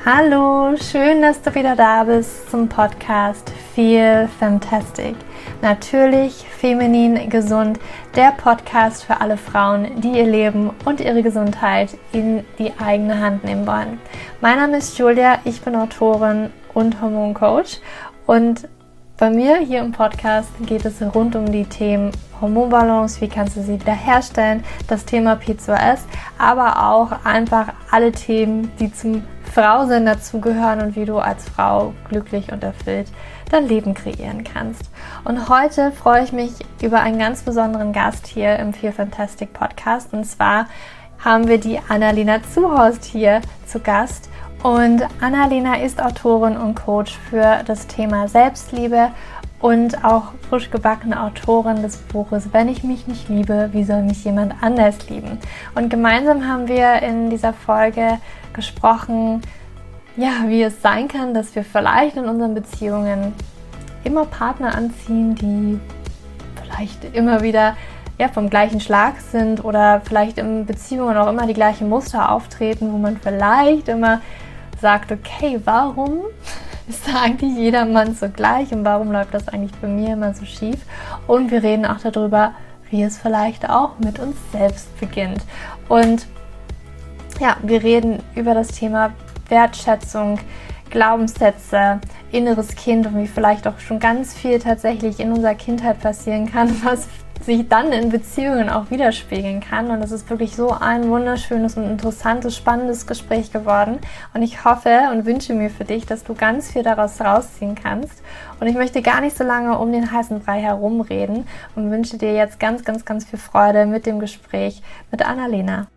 Hallo, schön, dass du wieder da bist zum Podcast Feel Fantastic. Natürlich feminin gesund, der Podcast für alle Frauen, die ihr Leben und ihre Gesundheit in die eigene Hand nehmen wollen. Mein Name ist Julia, ich bin Autorin und Hormoncoach und bei mir hier im Podcast geht es rund um die Themen Hormonbalance, wie kannst du sie wiederherstellen, das Thema PCOS, aber auch einfach alle Themen, die zum Frausein dazugehören und wie du als Frau glücklich und erfüllt dein Leben kreieren kannst. Und heute freue ich mich über einen ganz besonderen Gast hier im Feel Fantastic Podcast. Und zwar haben wir die Annalena Zuhorst hier zu Gast. Und Annalena ist Autorin und Coach für das Thema Selbstliebe und auch frisch gebackene Autorin des Buches Wenn ich mich nicht liebe, wie soll mich jemand anders lieben? Und gemeinsam haben wir in dieser Folge gesprochen, ja, wie es sein kann, dass wir vielleicht in unseren Beziehungen immer Partner anziehen, die vielleicht immer wieder vom gleichen Schlag sind oder vielleicht in Beziehungen auch immer die gleichen Muster auftreten, wo man vielleicht immer sagt, okay, warum ist da eigentlich jeder Mann so gleich und warum läuft das eigentlich bei mir immer so schief? Und wir reden auch darüber, wie es vielleicht auch mit uns selbst beginnt. Und ja, wir reden über das Thema Wertschätzung, Glaubenssätze, inneres Kind und wie vielleicht auch schon ganz viel tatsächlich in unserer Kindheit passieren kann, was sich dann in Beziehungen auch widerspiegeln kann. Und es ist wirklich so ein wunderschönes und interessantes, spannendes Gespräch geworden. Und ich hoffe und wünsche mir für dich, dass du ganz viel daraus rausziehen kannst. Und ich möchte gar nicht so lange um den heißen Brei herumreden und wünsche dir jetzt ganz, ganz, ganz viel Freude mit dem Gespräch mit Annalena.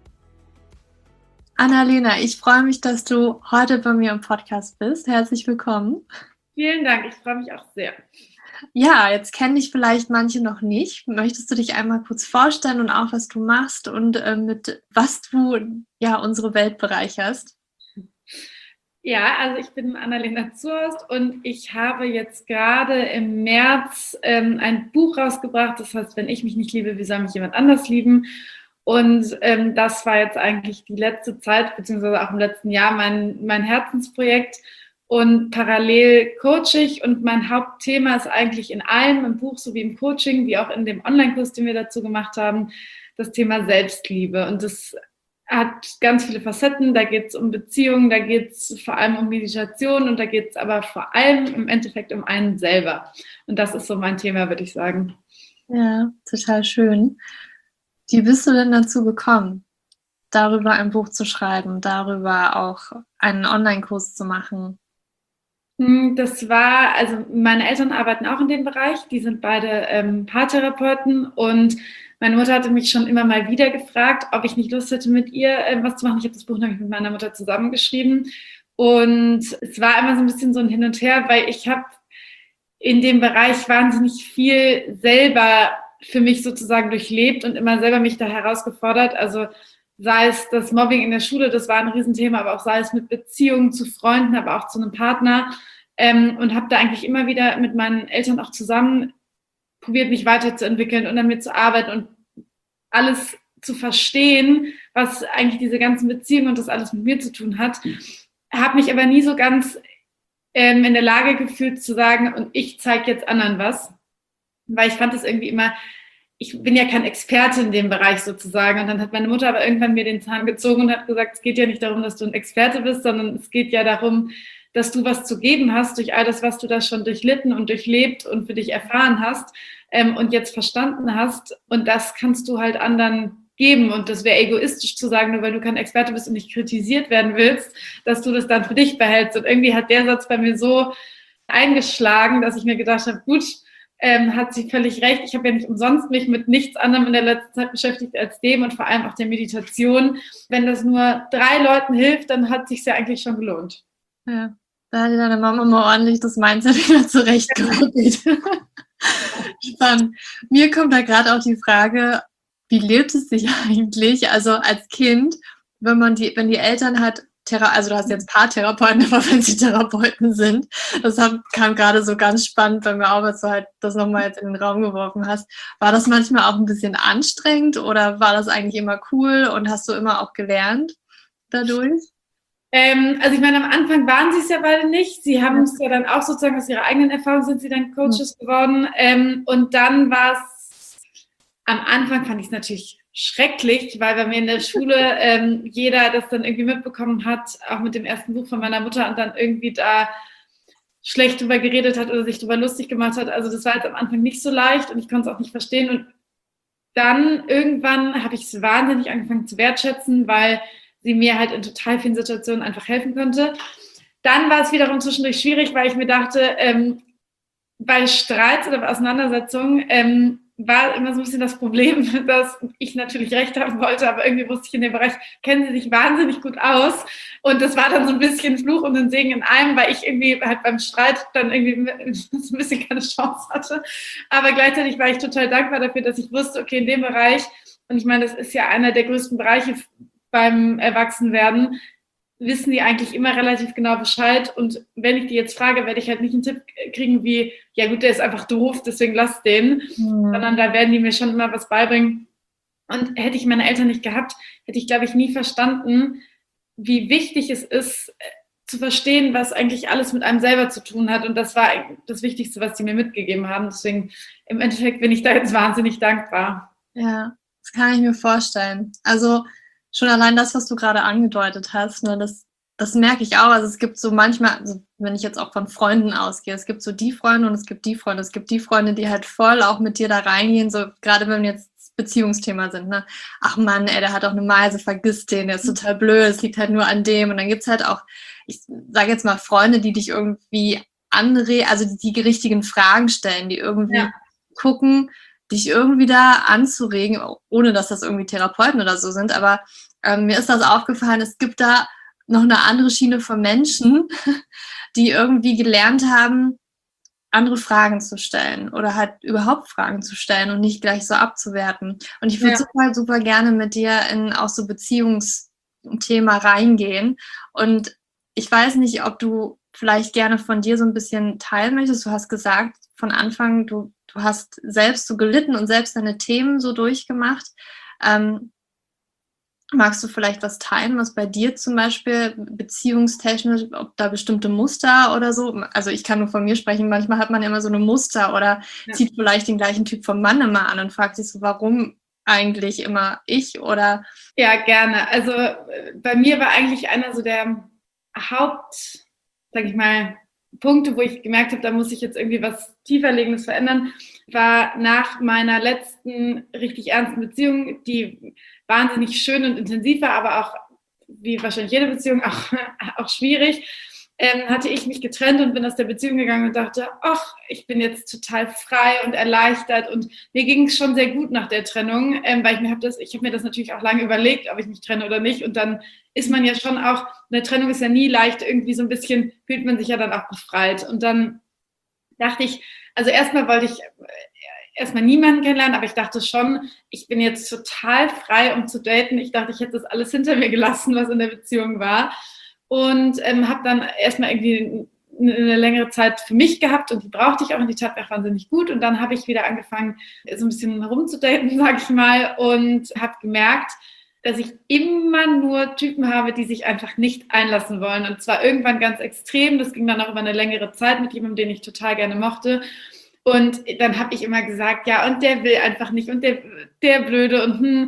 Annalena, ich freue mich, dass du heute bei mir im Podcast bist. Herzlich willkommen. Vielen Dank, ich freue mich auch sehr. Ja, jetzt kennen dich vielleicht manche noch nicht. Möchtest du dich einmal kurz vorstellen und auch, was du machst und mit was du unsere Welt bereicherst? Ja, also ich bin Annalena Zuhorst und ich habe jetzt gerade im März ein Buch rausgebracht, das heißt, wenn ich mich nicht liebe, wie soll mich jemand anders lieben? Und das war jetzt eigentlich die letzte Zeit, beziehungsweise auch im letzten Jahr mein Herzensprojekt. Und parallel coach ich und mein Hauptthema ist eigentlich in allem, im Buch sowie im Coaching, wie auch in dem Online-Kurs, den wir dazu gemacht haben, das Thema Selbstliebe. Und das hat ganz viele Facetten. Da geht es um Beziehungen, da geht es vor allem um Meditation und da geht es aber vor allem im Endeffekt um einen selber. Und das ist so mein Thema, würde ich sagen. Ja, total schön. Wie bist du denn dazu gekommen, darüber ein Buch zu schreiben, darüber auch einen Online-Kurs zu machen? Das war, also meine Eltern arbeiten auch in dem Bereich, die sind beide Paartherapeuten und meine Mutter hatte mich schon immer mal wieder gefragt, ob ich nicht Lust hätte, mit ihr was zu machen. Ich habe das Buch nämlich mit meiner Mutter zusammengeschrieben und es war immer so ein bisschen so ein Hin und Her, weil ich habe in dem Bereich wahnsinnig viel selber für mich sozusagen durchlebt und immer selber mich da herausgefordert, also sei es das Mobbing in der Schule, das war ein Riesenthema, aber auch sei es mit Beziehungen zu Freunden, aber auch zu einem Partner. Und habe da eigentlich immer wieder mit meinen Eltern auch zusammen probiert, mich weiterzuentwickeln und an mir zu arbeiten und alles zu verstehen, was eigentlich diese ganzen Beziehungen und das alles mit mir zu tun hat. Habe mich aber nie so ganz in der Lage gefühlt zu sagen, und ich zeige jetzt anderen was. Weil ich fand das irgendwie immer, ich bin ja kein Experte in dem Bereich sozusagen. Und dann hat meine Mutter aber irgendwann mir den Zahn gezogen und hat gesagt, es geht ja nicht darum, dass du ein Experte bist, sondern es geht ja darum, dass du was zu geben hast durch all das, was du da schon durchlitten und durchlebt und für dich erfahren hast und jetzt verstanden hast. Und das kannst du halt anderen geben. Und das wäre egoistisch zu sagen, nur weil du kein Experte bist und nicht kritisiert werden willst, dass du das dann für dich behältst. Und irgendwie hat der Satz bei mir so eingeschlagen, dass ich mir gedacht habe, gut, hat sie völlig recht. Ich habe ja nicht umsonst mich mit nichts anderem in der letzten Zeit beschäftigt als dem und vor allem auch der Meditation. Wenn das nur 3 Leuten hilft, dann hat es sich ja eigentlich schon gelohnt. Ja, da hat deine Mama mal ordentlich das Mindset wieder zurechtgerückt. Spannend. Mir kommt da gerade auch die Frage, wie lebt es sich eigentlich, also als Kind, wenn die Eltern hat, also du hast jetzt Paartherapeuten, aber wenn sie Therapeuten sind, kam gerade so ganz spannend bei mir auf, als du halt das nochmal jetzt in den Raum geworfen hast. War das manchmal auch ein bisschen anstrengend oder war das eigentlich immer cool und hast du immer auch gelernt dadurch? Also ich meine, am Anfang waren sie es ja beide nicht. Sie haben es ja dann auch sozusagen aus ihrer eigenen Erfahrung sind sie dann Coaches geworden. Und dann war es, am Anfang fand ich es natürlich schrecklich, weil bei mir in der Schule jeder das dann irgendwie mitbekommen hat, auch mit dem ersten Buch von meiner Mutter und dann irgendwie da schlecht drüber geredet hat oder sich drüber lustig gemacht hat. Also das war jetzt am Anfang nicht so leicht und ich konnte es auch nicht verstehen. Und dann irgendwann habe ich es wahnsinnig angefangen zu wertschätzen, weil sie mir halt in total vielen Situationen einfach helfen konnte. Dann war es wiederum zwischendurch schwierig, weil ich mir dachte, bei Streits oder bei Auseinandersetzungen war immer so ein bisschen das Problem, dass ich natürlich recht haben wollte, aber irgendwie wusste ich in dem Bereich, kennen sie sich wahnsinnig gut aus. Und das war dann so ein bisschen Fluch und ein Segen in einem, weil ich irgendwie halt beim Streit dann irgendwie so ein bisschen keine Chance hatte. Aber gleichzeitig war ich total dankbar dafür, dass ich wusste, okay, in dem Bereich, und ich meine, das ist ja einer der größten Bereiche beim Erwachsenwerden, wissen die eigentlich immer relativ genau Bescheid. Und wenn ich die jetzt frage, werde ich halt nicht einen Tipp kriegen wie, ja gut, der ist einfach doof, deswegen lass den. Sondern da werden die mir schon immer was beibringen. Und hätte ich meine Eltern nicht gehabt, hätte ich, glaube ich, nie verstanden, wie wichtig es ist, zu verstehen, was eigentlich alles mit einem selber zu tun hat. Und das war das Wichtigste, was die mir mitgegeben haben. Deswegen, im Endeffekt bin ich da jetzt wahnsinnig dankbar. Ja, das kann ich mir vorstellen. Also schon allein das, was du gerade angedeutet hast, ne, das merke ich auch. Also es gibt so manchmal, also wenn ich jetzt auch von Freunden ausgehe, es gibt so die Freunde und es gibt die Freunde. Es gibt die Freunde, die halt voll auch mit dir da reingehen, so gerade wenn wir jetzt Beziehungsthema sind, ne? Ach Mann, ey, der hat auch eine Meise, vergiss den, der ist total blöd, es liegt halt nur an dem. Und dann gibt's halt auch, ich sage jetzt mal, Freunde, die dich irgendwie also die richtigen Fragen stellen, die irgendwie gucken, dich irgendwie da anzuregen, ohne dass das irgendwie Therapeuten oder so sind. Aber mir ist das aufgefallen, es gibt da noch eine andere Schiene von Menschen, die irgendwie gelernt haben, andere Fragen zu stellen oder halt überhaupt Fragen zu stellen und nicht gleich so abzuwerten. Und ich würde super, super gerne mit dir in auch so Beziehungsthema reingehen. Und ich weiß nicht, ob du vielleicht gerne von dir so ein bisschen teilen möchtest. Du hast gesagt, von Anfang, du hast selbst so gelitten und selbst deine Themen so durchgemacht. Magst du vielleicht was teilen, was bei dir zum Beispiel beziehungstechnisch, ob da bestimmte Muster oder so? Also ich kann nur von mir sprechen, manchmal hat man immer so eine Muster oder zieht vielleicht den gleichen Typ vom Mann immer an und fragt sich so, warum eigentlich immer ich oder? Ja, gerne. Also bei mir war eigentlich einer so der sag ich mal, Punkte, wo ich gemerkt habe, da muss ich jetzt irgendwie was tieferlegendes verändern, war nach meiner letzten richtig ernsten Beziehung, die wahnsinnig schön und intensiv war, aber auch, wie wahrscheinlich jede Beziehung, auch schwierig, hatte ich mich getrennt und bin aus der Beziehung gegangen und dachte, ach, ich bin jetzt total frei und erleichtert und mir ging es schon sehr gut nach der Trennung, weil ich habe mir das natürlich auch lange überlegt, ob ich mich trenne oder nicht und dann ist man ja schon auch, eine Trennung ist ja nie leicht, irgendwie so ein bisschen fühlt man sich ja dann auch befreit und dann dachte ich, also erstmal wollte ich erstmal niemanden kennenlernen, aber ich dachte schon, ich bin jetzt total frei, um zu daten. Ich dachte, ich hätte das alles hinter mir gelassen, was in der Beziehung war. Und habe dann erstmal irgendwie eine längere Zeit für mich gehabt und die brauchte ich auch und die tat mir auch wahnsinnig gut. Und dann habe ich wieder angefangen, so ein bisschen rumzudaten, sage ich mal, und habe gemerkt, dass ich immer nur Typen habe, die sich einfach nicht einlassen wollen. Und zwar irgendwann ganz extrem. Das ging dann auch über eine längere Zeit mit jemandem, den ich total gerne mochte. Und dann habe ich immer gesagt, ja, und der will einfach nicht und der Blöde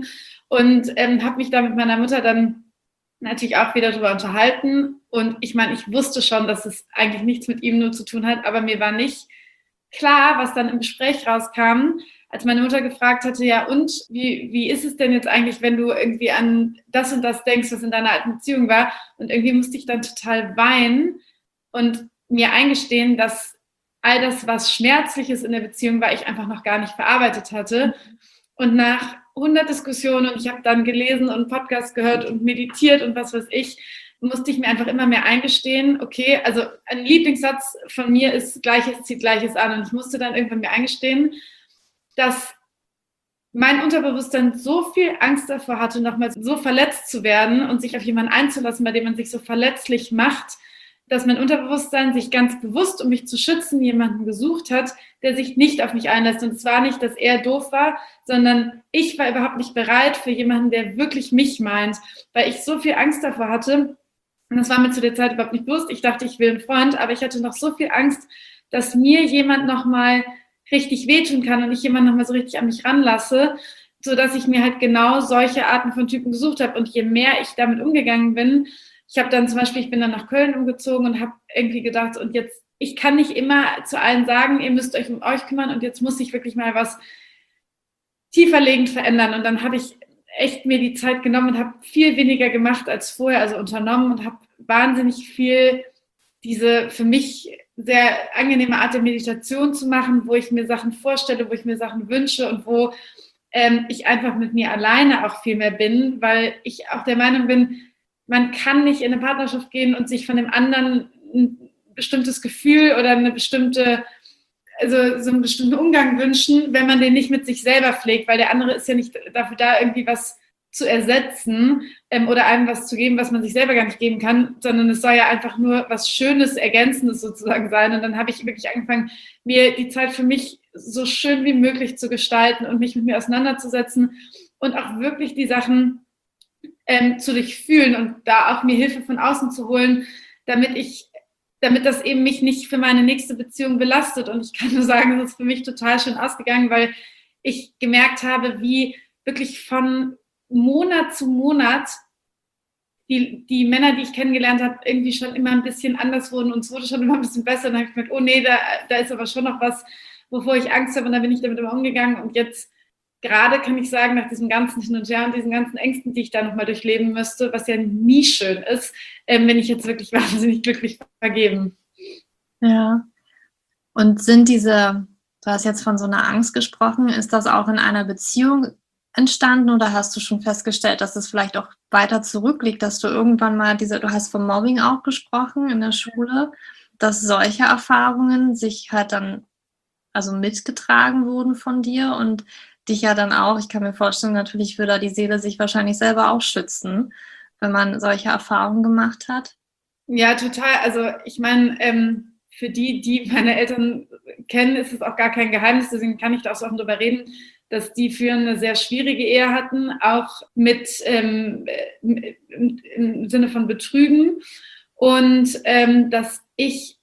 und habe mich da mit meiner Mutter dann natürlich auch wieder darüber unterhalten. Und ich meine, ich wusste schon, dass es eigentlich nichts mit ihm nur zu tun hat, aber mir war nicht klar, was dann im Gespräch rauskam, als meine Mutter gefragt hatte, ja, und wie ist es denn jetzt eigentlich, wenn du irgendwie an das und das denkst, was in deiner alten Beziehung war? Und irgendwie musste ich dann total weinen und mir eingestehen, dass all das, was Schmerzliches in der Beziehung war, ich einfach noch gar nicht verarbeitet hatte. Und nach 100 Diskussionen und ich habe dann gelesen und Podcasts gehört und meditiert und was weiß ich, musste ich mir einfach immer mehr eingestehen, okay, also ein Lieblingssatz von mir ist, Gleiches zieht Gleiches an. Und ich musste dann irgendwann mir eingestehen, dass mein Unterbewusstsein so viel Angst davor hatte, nochmal so verletzt zu werden und sich auf jemanden einzulassen, bei dem man sich so verletzlich macht, dass mein Unterbewusstsein sich ganz bewusst, um mich zu schützen, jemanden gesucht hat, der sich nicht auf mich einlässt. Und es war nicht, dass er doof war, sondern ich war überhaupt nicht bereit für jemanden, der wirklich mich meint, weil ich so viel Angst davor hatte, Und das war mir zu der Zeit überhaupt nicht bewusst. Ich dachte, ich will einen Freund, aber ich hatte noch so viel Angst, dass mir jemand nochmal richtig wehtun kann und ich jemanden nochmal so richtig an mich ranlasse, sodass ich mir halt genau solche Arten von Typen gesucht habe. Und je mehr ich damit umgegangen bin, ich habe dann zum Beispiel, ich bin dann nach Köln umgezogen und habe irgendwie gedacht, und jetzt, ich kann nicht immer zu allen sagen, ihr müsst euch um euch kümmern und jetzt muss ich wirklich mal was tieferlegend verändern. Und dann habe ich echt mir die Zeit genommen und habe viel weniger gemacht als vorher, also unternommen, und habe wahnsinnig viel diese für mich sehr angenehme Art der Meditation zu machen, wo ich mir Sachen vorstelle, wo ich mir Sachen wünsche und wo ich einfach mit mir alleine auch viel mehr bin, weil ich auch der Meinung bin, man kann nicht in eine Partnerschaft gehen und sich von dem anderen ein bestimmtes Gefühl oder eine bestimmte, also so einen bestimmten Umgang wünschen, wenn man den nicht mit sich selber pflegt, weil der andere ist ja nicht dafür da, irgendwie was zu ersetzen oder einem was zu geben, was man sich selber gar nicht geben kann, sondern es soll ja einfach nur was Schönes, Ergänzendes sozusagen sein. Und dann habe ich wirklich angefangen, mir die Zeit für mich so schön wie möglich zu gestalten und mich mit mir auseinanderzusetzen und auch wirklich die Sachen zu durchfühlen und da auch mir Hilfe von außen zu holen, damit das eben mich nicht für meine nächste Beziehung belastet. Und ich kann nur sagen, es ist für mich total schön ausgegangen, weil ich gemerkt habe, wie wirklich von Monat zu Monat die Männer, die ich kennengelernt habe, irgendwie schon immer ein bisschen anders wurden und es wurde schon immer ein bisschen besser. Und dann habe ich gemerkt, oh nee, da ist aber schon noch was, wovor ich Angst habe, und dann bin ich damit immer umgegangen. Und jetzt gerade kann ich sagen, nach diesem ganzen Hin und Her und diesen ganzen Ängsten, die ich da nochmal durchleben müsste, was ja nie schön ist, bin ich jetzt wirklich wahnsinnig glücklich vergeben. Ja. Und du hast jetzt von so einer Angst gesprochen, ist das auch in einer Beziehung entstanden oder hast du schon festgestellt, dass es vielleicht auch weiter zurückliegt, dass du irgendwann mal du hast vom Mobbing auch gesprochen in der Schule, dass solche Erfahrungen sich halt dann also mitgetragen wurden von dir und dich ja dann auch, ich kann mir vorstellen, natürlich würde die Seele sich wahrscheinlich selber auch schützen, wenn man solche Erfahrungen gemacht hat. Ja, total. Also ich meine, für die meine Eltern kennen, ist es auch gar kein Geheimnis, deswegen kann ich da auch so offen drüber reden, dass die für eine sehr schwierige Ehe hatten, auch im Sinne von Betrügen. Und dass ich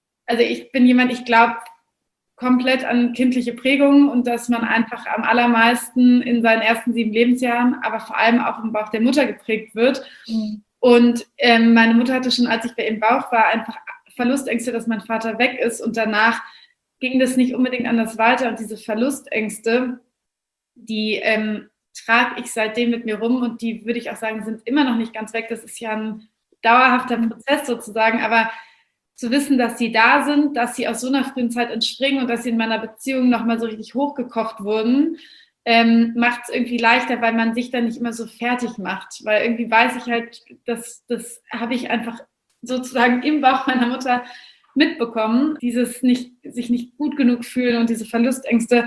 bin jemand, ich glaube komplett an kindliche Prägungen und dass man einfach am allermeisten in seinen ersten 7 Lebensjahren, aber vor allem auch im Bauch der Mutter geprägt wird. Mhm. Und meine Mutter hatte schon, als ich bei ihrem Bauch war, einfach Verlustängste, dass mein Vater weg ist. Und danach ging das nicht unbedingt anders weiter. Und diese Verlustängste, die trage ich seitdem mit mir rum. Und die, würde ich auch sagen, sind immer noch nicht ganz weg. Das ist ja ein dauerhafter Prozess sozusagen. Aber zu wissen, dass sie da sind, dass sie aus so einer frühen Zeit entspringen und dass sie in meiner Beziehung nochmal so richtig hochgekocht wurden, macht es irgendwie leichter, weil man sich dann nicht immer so fertig macht. Weil irgendwie weiß ich halt, das habe ich einfach sozusagen im Bauch meiner Mutter mitbekommen, dieses sich nicht gut genug fühlen und diese Verlustängste.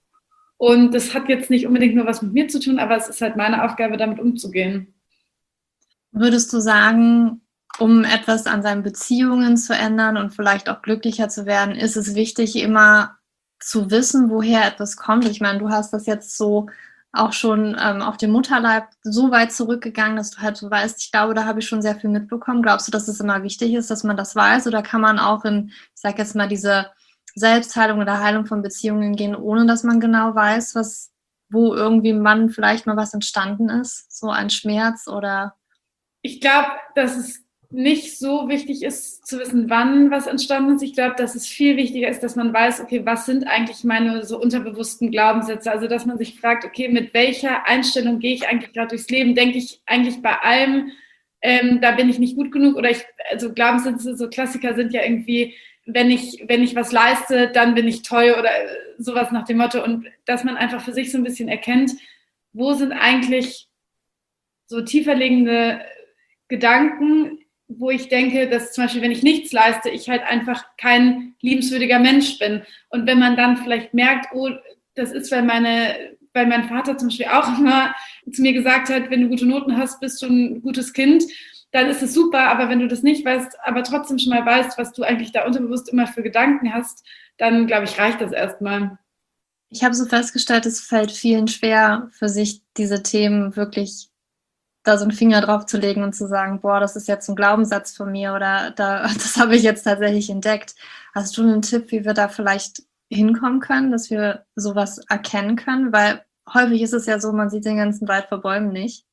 Und das hat jetzt nicht unbedingt nur was mit mir zu tun, aber es ist halt meine Aufgabe, damit umzugehen. Würdest du sagen, um etwas an seinen Beziehungen zu ändern und vielleicht auch glücklicher zu werden, ist es wichtig, immer zu wissen, woher etwas kommt? Ich meine, du hast das jetzt so auch schon auf dem Mutterleib so weit zurückgegangen, dass du halt so weißt, ich glaube, da habe ich schon sehr viel mitbekommen. Glaubst du, dass es immer wichtig ist, dass man das weiß? Oder kann man auch in, ich sage jetzt mal, diese Selbstheilung oder Heilung von Beziehungen gehen, ohne dass man genau weiß, wo irgendwie man vielleicht mal was entstanden ist? So ein Schmerz oder... Ich glaube, dass es nicht so wichtig ist, zu wissen, wann was entstanden ist. Ich glaube, dass es viel wichtiger ist, dass man weiß, okay, was sind eigentlich meine so unterbewussten Glaubenssätze? Also, dass man sich fragt, okay, mit welcher Einstellung gehe ich eigentlich gerade durchs Leben? Denke ich eigentlich bei allem, da bin ich nicht gut genug? Oder also Glaubenssätze, so Klassiker sind ja irgendwie, wenn ich was leiste, dann bin ich toll oder sowas nach dem Motto. Und dass man einfach für sich so ein bisschen erkennt, wo sind eigentlich so tiefer liegende Gedanken, wo ich denke, dass zum Beispiel, wenn ich nichts leiste, ich halt einfach kein liebenswürdiger Mensch bin. Und wenn man dann vielleicht merkt, oh, das ist, weil mein Vater zum Beispiel auch immer zu mir gesagt hat, wenn du gute Noten hast, bist du ein gutes Kind, dann ist es super. Aber wenn du das nicht weißt, aber trotzdem schon mal weißt, was du eigentlich da unterbewusst immer für Gedanken hast, dann, glaube ich, reicht das erstmal. Ich habe so festgestellt, es fällt vielen schwer, für sich diese Themen wirklich da so einen Finger drauf zu legen und zu sagen, boah, das ist jetzt ein Glaubenssatz von mir oder das habe ich jetzt tatsächlich entdeckt. Hast du einen Tipp, wie wir da vielleicht hinkommen können, dass wir sowas erkennen können? Weil häufig ist es ja so, man sieht den ganzen Wald vor Bäumen nicht.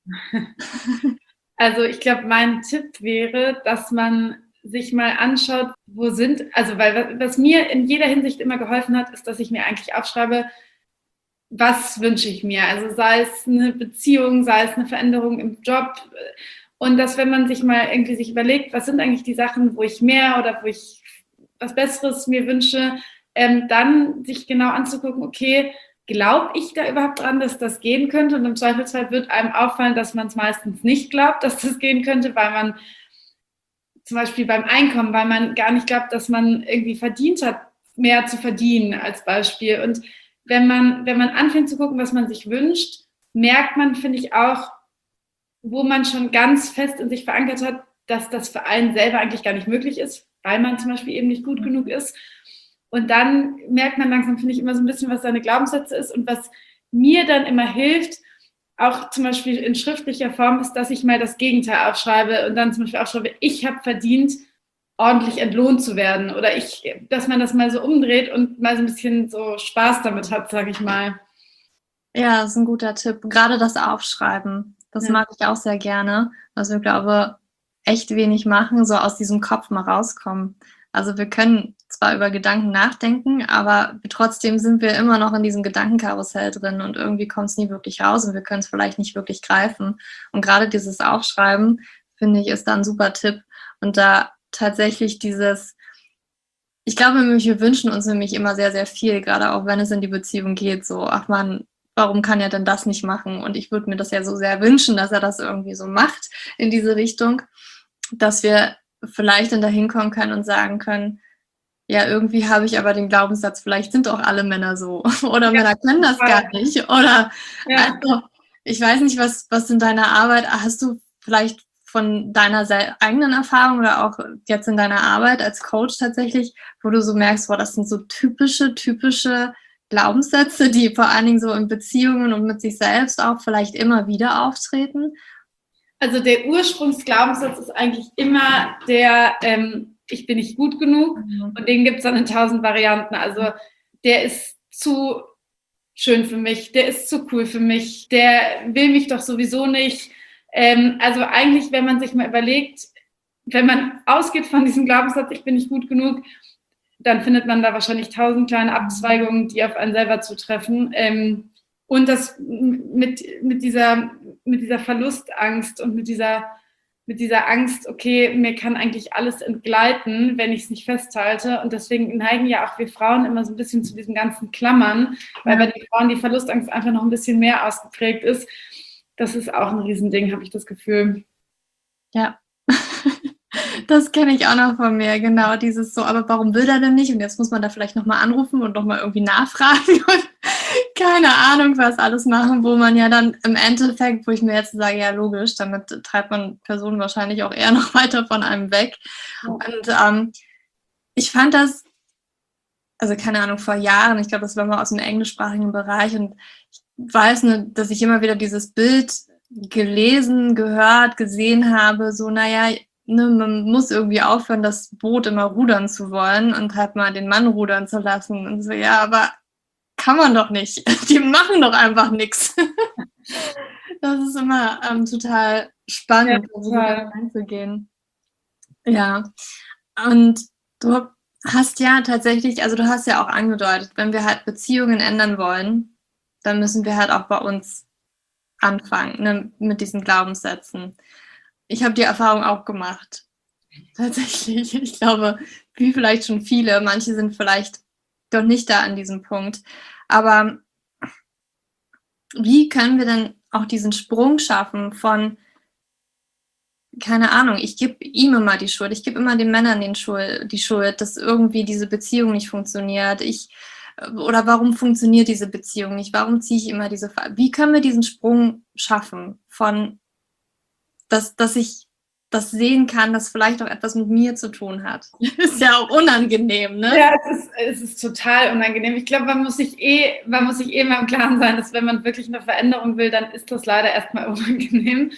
Also ich glaube, mein Tipp wäre, dass man sich mal anschaut, weil was mir in jeder Hinsicht immer geholfen hat, ist, dass ich mir eigentlich aufschreibe, was wünsche ich mir? Also sei es eine Beziehung, sei es eine Veränderung im Job. Und dass, wenn man sich mal irgendwie sich überlegt, was sind eigentlich die Sachen, wo ich mehr oder wo ich was Besseres mir wünsche, dann sich genau anzugucken, okay, glaube ich da überhaupt dran, dass das gehen könnte? Und im Zweifelsfall wird einem auffallen, dass man es meistens nicht glaubt, dass das gehen könnte, weil man zum Beispiel beim Einkommen, weil man gar nicht glaubt, dass man irgendwie verdient hat, mehr zu verdienen als Beispiel. Und wenn man anfängt zu gucken, was man sich wünscht, merkt man, finde ich auch, wo man schon ganz fest in sich verankert hat, dass das für einen selber eigentlich gar nicht möglich ist, weil man zum Beispiel eben nicht gut genug ist. Und dann merkt man langsam, finde ich, immer so ein bisschen, was seine Glaubenssätze ist. Und was mir dann immer hilft, auch zum Beispiel in schriftlicher Form, ist, dass ich mal das Gegenteil aufschreibe und dann zum Beispiel aufschreibe, ich habe verdient, ordentlich entlohnt zu werden. Oder dass man das mal so umdreht und mal so ein bisschen so Spaß damit hat, sage ich mal. Ja, das ist ein guter Tipp. Gerade das Aufschreiben, das mag ich auch sehr gerne, was wir, glaube echt wenig machen, so aus diesem Kopf mal rauskommen. Also wir können zwar über Gedanken nachdenken, aber trotzdem sind wir immer noch in diesem Gedankenkarussell drin und irgendwie kommt es nie wirklich raus und wir können es vielleicht nicht wirklich greifen. Und gerade dieses Aufschreiben, finde ich, ist da ein super Tipp. Und da tatsächlich ich glaube nämlich, wir wünschen uns nämlich immer sehr, sehr viel, gerade auch wenn es in die Beziehung geht, so, ach man, warum kann er denn das nicht machen? Und ich würde mir das ja so sehr wünschen, dass er das irgendwie so macht in diese Richtung, dass wir vielleicht dann dahin kommen können und sagen können, ja, irgendwie habe ich aber den Glaubenssatz, vielleicht sind auch alle Männer so oder Männer können das gar nicht oder also, ich weiß nicht, was in deiner Arbeit, hast du vielleicht von deiner eigenen Erfahrung oder auch jetzt in deiner Arbeit als Coach tatsächlich, wo du so merkst, boah, das sind so typische Glaubenssätze, die vor allen Dingen so in Beziehungen und mit sich selbst auch vielleicht immer wieder auftreten? Also der Ursprungsglaubenssatz ist eigentlich immer der, ich bin nicht gut genug, und den gibt es dann in 1000 Varianten. Also der ist zu schön für mich, der ist zu cool für mich, der will mich doch sowieso nicht. Also eigentlich, wenn man sich mal überlegt, wenn man ausgeht von diesem Glaubenssatz, ich bin nicht gut genug, dann findet man da wahrscheinlich 1000 kleine Abzweigungen, die auf einen selber zutreffen. Und das mit dieser Verlustangst und mit dieser Angst, okay, mir kann eigentlich alles entgleiten, wenn ich es nicht festhalte. Und deswegen neigen ja auch wir Frauen immer so ein bisschen zu diesem ganzen Klammern, weil bei den Frauen die Verlustangst einfach noch ein bisschen mehr ausgeprägt ist. Das ist auch ein Riesending, habe ich das Gefühl. Ja, das kenne ich auch noch von mir, genau, dieses so, aber warum will er denn nicht? Und jetzt muss man da vielleicht nochmal anrufen und nochmal irgendwie nachfragen und keine Ahnung, was alles machen, wo man ja dann im Endeffekt, wo ich mir jetzt sage, ja logisch, damit treibt man Personen wahrscheinlich auch eher noch weiter von einem weg. Und ich fand das, also keine Ahnung, vor Jahren, ich glaube, das war mal aus dem englischsprachigen Bereich und ich weiß nur, dass ich immer wieder dieses Bild gelesen, gehört, gesehen habe, so, naja, man muss irgendwie aufhören, das Boot immer rudern zu wollen und halt mal den Mann rudern zu lassen. Und so, ja, aber kann man doch nicht. Die machen doch einfach nichts. Das ist immer total spannend, so reinzugehen. Ja, und du hast ja tatsächlich, also du hast ja auch angedeutet, wenn wir halt Beziehungen ändern wollen, dann müssen wir halt auch bei uns anfangen, ne, mit diesen Glaubenssätzen. Ich habe die Erfahrung auch gemacht. Tatsächlich. Ich glaube, wie vielleicht schon viele. Manche sind vielleicht doch nicht da an diesem Punkt. Aber wie können wir denn auch diesen Sprung schaffen von, keine Ahnung, ich gebe ihm immer die Schuld, ich gebe immer den Männern die Schuld, dass irgendwie diese Beziehung nicht funktioniert. Oder warum funktioniert diese Beziehung nicht? Warum ziehe ich immer wie können wir diesen Sprung schaffen von dass ich das sehen kann, dass vielleicht auch etwas mit mir zu tun hat. Ist ja auch unangenehm, ne? Ja, es ist total unangenehm. Ich glaube, man muss sich immer im Klaren sein, dass wenn man wirklich eine Veränderung will, dann ist das leider erstmal unangenehm.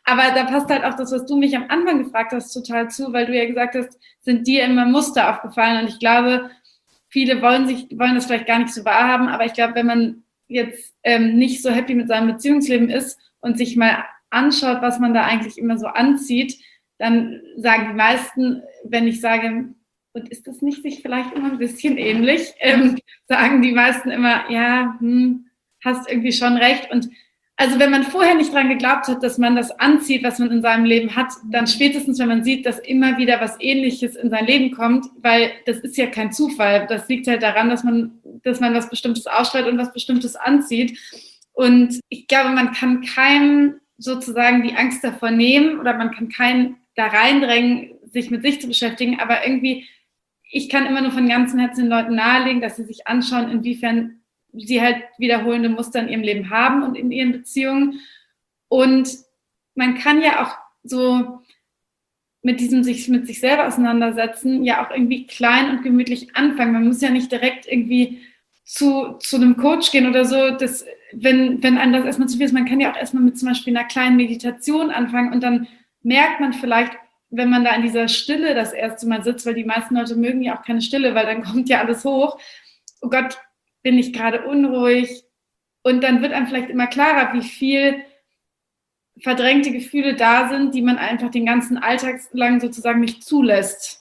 Aber da passt halt auch das, was du mich am Anfang gefragt hast, total zu, weil du ja gesagt hast, sind dir immer Muster aufgefallen? Und ich glaube, viele wollen das vielleicht gar nicht so wahrhaben, aber ich glaube, wenn man jetzt nicht so happy mit seinem Beziehungsleben ist und sich mal anschaut, was man da eigentlich immer so anzieht, dann sagen die meisten, wenn ich sage, und ist das nicht sich vielleicht immer ein bisschen ähnlich, sagen die meisten immer, ja, hast irgendwie schon recht. Und also wenn man vorher nicht dran geglaubt hat, dass man das anzieht, was man in seinem Leben hat, dann spätestens, wenn man sieht, dass immer wieder was Ähnliches in sein Leben kommt, weil das ist ja kein Zufall. Das liegt halt daran, dass man was Bestimmtes ausstrahlt und was Bestimmtes anzieht. Und ich glaube, man kann keinem sozusagen die Angst davor nehmen oder man kann keinen da reindrängen, sich mit sich zu beschäftigen. Aber irgendwie, ich kann immer nur von ganzem Herzen den Leuten nahelegen, dass sie sich anschauen, inwiefern sie halt wiederholende Muster in ihrem Leben haben und in ihren Beziehungen. Und man kann ja auch so mit sich selber auseinandersetzen, ja auch irgendwie klein und gemütlich anfangen. Man muss ja nicht direkt irgendwie zu einem Coach gehen oder so, wenn einem das erstmal zu viel ist. Man kann ja auch erstmal mit zum Beispiel einer kleinen Meditation anfangen und dann merkt man vielleicht, wenn man da in dieser Stille das erste Mal sitzt, weil die meisten Leute mögen ja auch keine Stille, weil dann kommt ja alles hoch. Oh Gott, bin ich gerade unruhig? Und dann wird einem vielleicht immer klarer, wie viel verdrängte Gefühle da sind, die man einfach den ganzen Alltag lang sozusagen nicht zulässt.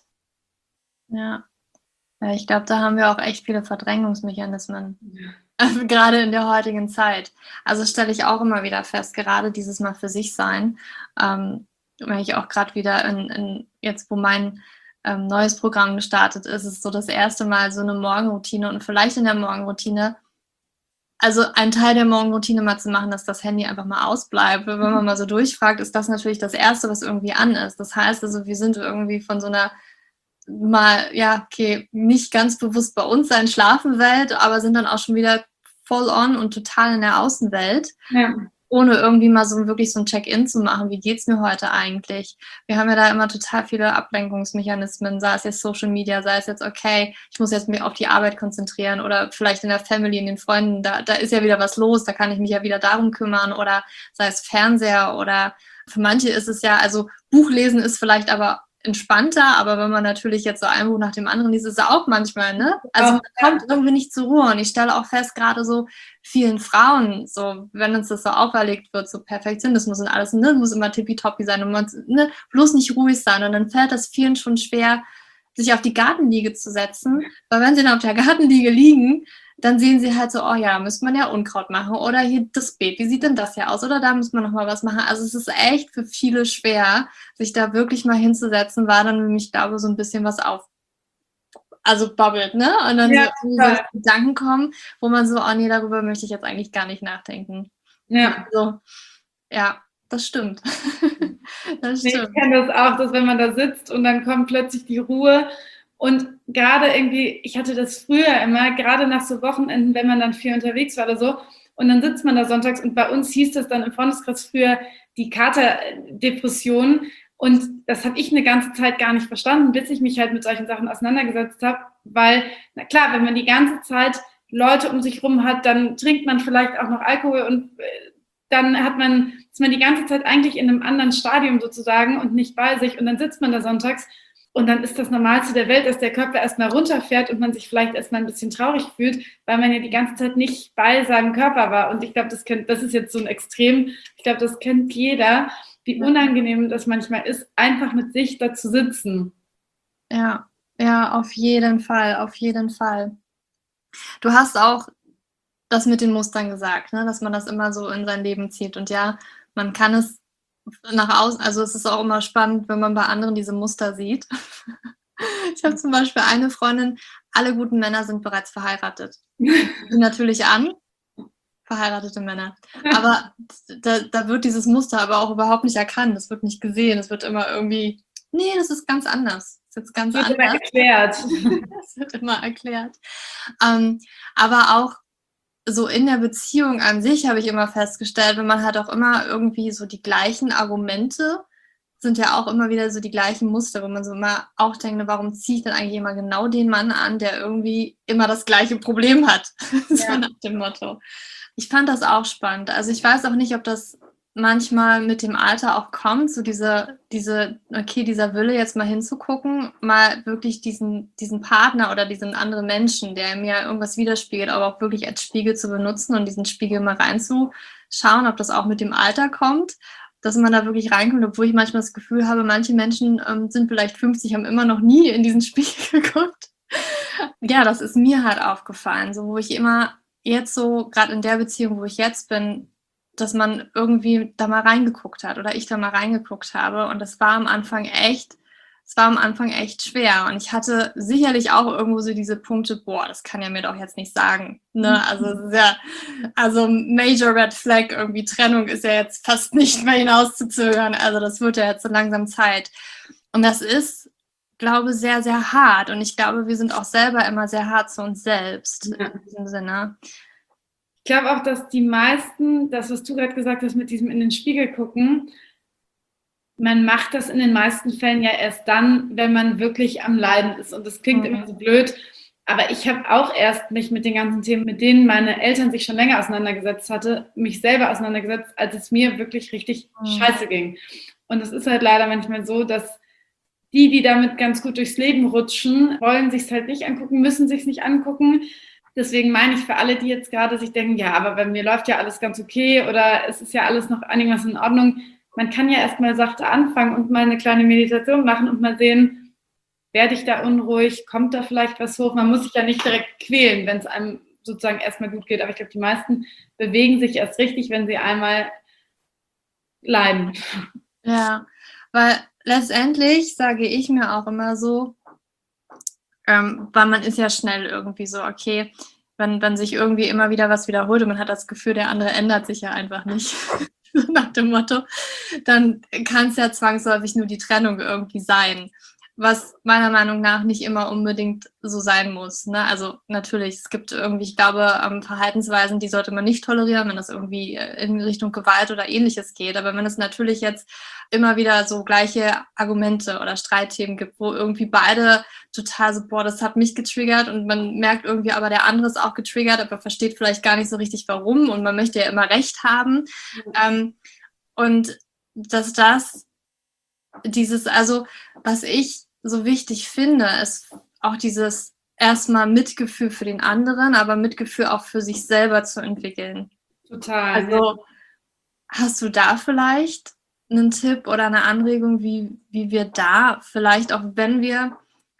Ja, ich glaube, da haben wir auch echt viele Verdrängungsmechanismen, gerade in der heutigen Zeit. Also stelle ich auch immer wieder fest, gerade dieses Mal für sich sein, wenn ich auch gerade wieder jetzt, wo mein neues Programm gestartet ist, ist so das erste Mal so eine Morgenroutine und vielleicht in der Morgenroutine, also ein Teil der Morgenroutine mal zu machen, dass das Handy einfach mal ausbleibt. Wenn man mal so durchfragt, ist das natürlich das Erste, was irgendwie an ist. Das heißt also, wir sind irgendwie von so einer nicht ganz bewusst bei uns sein Schlafenwelt, aber sind dann auch schon wieder voll on und total in der Außenwelt. Ja. Ohne irgendwie mal wirklich so ein Check-in zu machen, wie geht's mir heute eigentlich? Wir haben ja da immer total viele Ablenkungsmechanismen, sei es jetzt Social Media, sei es jetzt, okay, ich muss jetzt mich auf die Arbeit konzentrieren oder vielleicht in der Family, in den Freunden, da ist ja wieder was los, da kann ich mich ja wieder darum kümmern oder sei es Fernseher oder für manche ist es ja, also Buchlesen ist vielleicht aber entspannter, aber wenn man natürlich jetzt so ein Buch nach dem anderen liest, ist es auch manchmal, ne? Also man kommt irgendwie nicht zur Ruhe und ich stelle auch fest, gerade so vielen Frauen, so wenn uns das so auferlegt wird, so Perfektionismus und alles, ne, muss immer tippitoppi sein und man, ne, bloß nicht ruhig sein und dann fällt das vielen schon schwer, sich auf die Gartenliege zu setzen, weil wenn sie dann auf der Gartenliege liegen, dann sehen sie halt so, oh ja, da müsste man ja Unkraut machen oder hier das Beet, wie sieht denn das hier aus oder da muss man nochmal was machen. Also es ist echt für viele schwer, sich da wirklich mal hinzusetzen, weil dann nämlich, glaube ich, so ein bisschen was bubbelt, ne? Und dann so Gedanken kommen, wo man so, oh nee, darüber möchte ich jetzt eigentlich gar nicht nachdenken. Ja. Also, ja, das stimmt. Das stimmt. Ich kenne das auch, dass wenn man da sitzt und dann kommt plötzlich die Ruhe. Und gerade irgendwie, ich hatte das früher immer, gerade nach so Wochenenden, wenn man dann viel unterwegs war oder so, und dann sitzt man da sonntags und bei uns hieß das dann im Freundeskreis früher die Katerdepression. Und das habe ich eine ganze Zeit gar nicht verstanden, bis ich mich halt mit solchen Sachen auseinandergesetzt habe, weil, na klar, wenn man die ganze Zeit Leute um sich rum hat, dann trinkt man vielleicht auch noch Alkohol und dann ist man die ganze Zeit eigentlich in einem anderen Stadium sozusagen und nicht bei sich und dann sitzt man da sonntags und dann ist das Normalste der Welt, dass der Körper erstmal runterfährt und man sich vielleicht erstmal ein bisschen traurig fühlt, weil man ja die ganze Zeit nicht bei seinem Körper war. Und ich glaube, das ist jetzt so ein Extrem, ich glaube, das kennt jeder, wie unangenehm das manchmal ist, einfach mit sich da zu sitzen. Ja, auf jeden Fall, auf jeden Fall. Du hast auch das mit den Mustern gesagt, ne? Dass man das immer so in sein Leben zieht. Und ja, man kann es nach außen, also es ist auch immer spannend, wenn man bei anderen diese Muster sieht. Ich habe zum Beispiel eine Freundin, alle guten Männer sind bereits verheiratet. Die natürlich an, verheiratete Männer. Aber da wird dieses Muster aber auch überhaupt nicht erkannt. Das wird nicht gesehen. Es wird immer irgendwie, nee, das ist ganz anders. Das ist jetzt ganz anders. Immer erklärt. Das wird immer erklärt. Aber auch so in der Beziehung an sich habe ich immer festgestellt, wenn man halt auch immer irgendwie so die gleichen Argumente, sind ja auch immer wieder so die gleichen Muster, wo man so immer auch denkt, warum ziehe ich denn eigentlich immer genau den Mann an, der irgendwie immer das gleiche Problem hat? Ja. So nach dem Motto. Ich fand das auch spannend. Also ich weiß auch nicht, ob das manchmal mit dem Alter auch kommt, so dieser Wille, jetzt mal hinzugucken, mal wirklich diesen Partner oder diesen anderen Menschen, der mir irgendwas widerspiegelt, aber auch wirklich als Spiegel zu benutzen und diesen Spiegel mal reinzuschauen, ob das auch mit dem Alter kommt, dass man da wirklich reinkommt, obwohl ich manchmal das Gefühl habe, manche Menschen sind vielleicht 50, haben immer noch nie in diesen Spiegel geguckt. Ja, das ist mir halt aufgefallen, so wo ich immer jetzt so, gerade in der Beziehung, wo ich jetzt bin, dass man irgendwie da mal reingeguckt hat oder ich da mal reingeguckt habe. Und es war am Anfang echt schwer. Und ich hatte sicherlich auch irgendwo so diese Punkte, boah, das kann er mir doch jetzt nicht sagen. Ne? Also Major Red Flag, irgendwie Trennung ist ja jetzt fast nicht mehr hinauszuzögern. Also das wird ja jetzt so langsam Zeit. Und das ist, glaube ich, sehr, sehr hart. Und ich glaube, wir sind auch selber immer sehr hart zu uns selbst in diesem Sinne. Ich glaube auch, dass die meisten, das, was du gerade gesagt hast, mit diesem in den Spiegel gucken, man macht das in den meisten Fällen ja erst dann, wenn man wirklich am Leiden ist. Und das klingt immer so blöd, aber ich habe auch erst mich mit den ganzen Themen, mit denen meine Eltern sich schon länger auseinandergesetzt hatte, mich selber auseinandergesetzt, als es mir wirklich richtig scheiße ging. Und es ist halt leider manchmal so, dass die damit ganz gut durchs Leben rutschen, wollen sich es halt nicht angucken, müssen sich es nicht angucken. Deswegen meine ich für alle, die jetzt gerade sich denken, ja, aber bei mir läuft ja alles ganz okay oder es ist ja alles noch einigermaßen in Ordnung. Man kann ja erstmal sachte anfangen und mal eine kleine Meditation machen und mal sehen, werde ich da unruhig, kommt da vielleicht was hoch? Man muss sich ja nicht direkt quälen, wenn es einem sozusagen erstmal gut geht. Aber ich glaube, die meisten bewegen sich erst richtig, wenn sie einmal leiden. Ja, weil letztendlich sage ich mir auch immer so, weil man ist ja schnell irgendwie so, okay, wenn sich irgendwie immer wieder was wiederholt und man hat das Gefühl, der andere ändert sich ja einfach nicht, nach dem Motto, dann kann es ja zwangsläufig nur die Trennung irgendwie sein, was meiner Meinung nach nicht immer unbedingt so sein muss. Ne? Also natürlich, es gibt irgendwie, ich glaube, Verhaltensweisen, die sollte man nicht tolerieren, wenn das irgendwie in Richtung Gewalt oder Ähnliches geht. Aber wenn es natürlich jetzt immer wieder so gleiche Argumente oder Streitthemen gibt, wo irgendwie beide total so, boah, das hat mich getriggert und man merkt irgendwie, aber der andere ist auch getriggert, aber versteht vielleicht gar nicht so richtig warum und man möchte ja immer Recht haben. Und dass also was ich so wichtig finde, ist auch dieses erstmal Mitgefühl für den anderen, aber Mitgefühl auch für sich selber zu entwickeln. Total. Also hast du da vielleicht einen Tipp oder eine Anregung, wie wir da vielleicht auch, wenn wir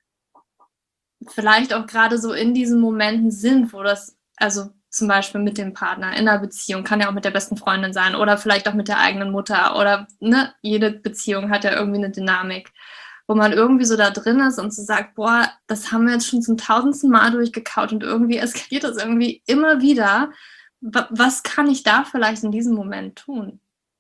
vielleicht auch gerade so in diesen Momenten sind, wo das, also zum Beispiel mit dem Partner in einer Beziehung, kann ja auch mit der besten Freundin sein oder vielleicht auch mit der eigenen Mutter oder ne, jede Beziehung hat ja irgendwie eine Dynamik, wo man irgendwie so da drin ist und so sagt, boah, das haben wir jetzt schon zum 1000. Mal durchgekaut und irgendwie eskaliert das irgendwie immer wieder. Was kann ich da vielleicht in diesem Moment tun?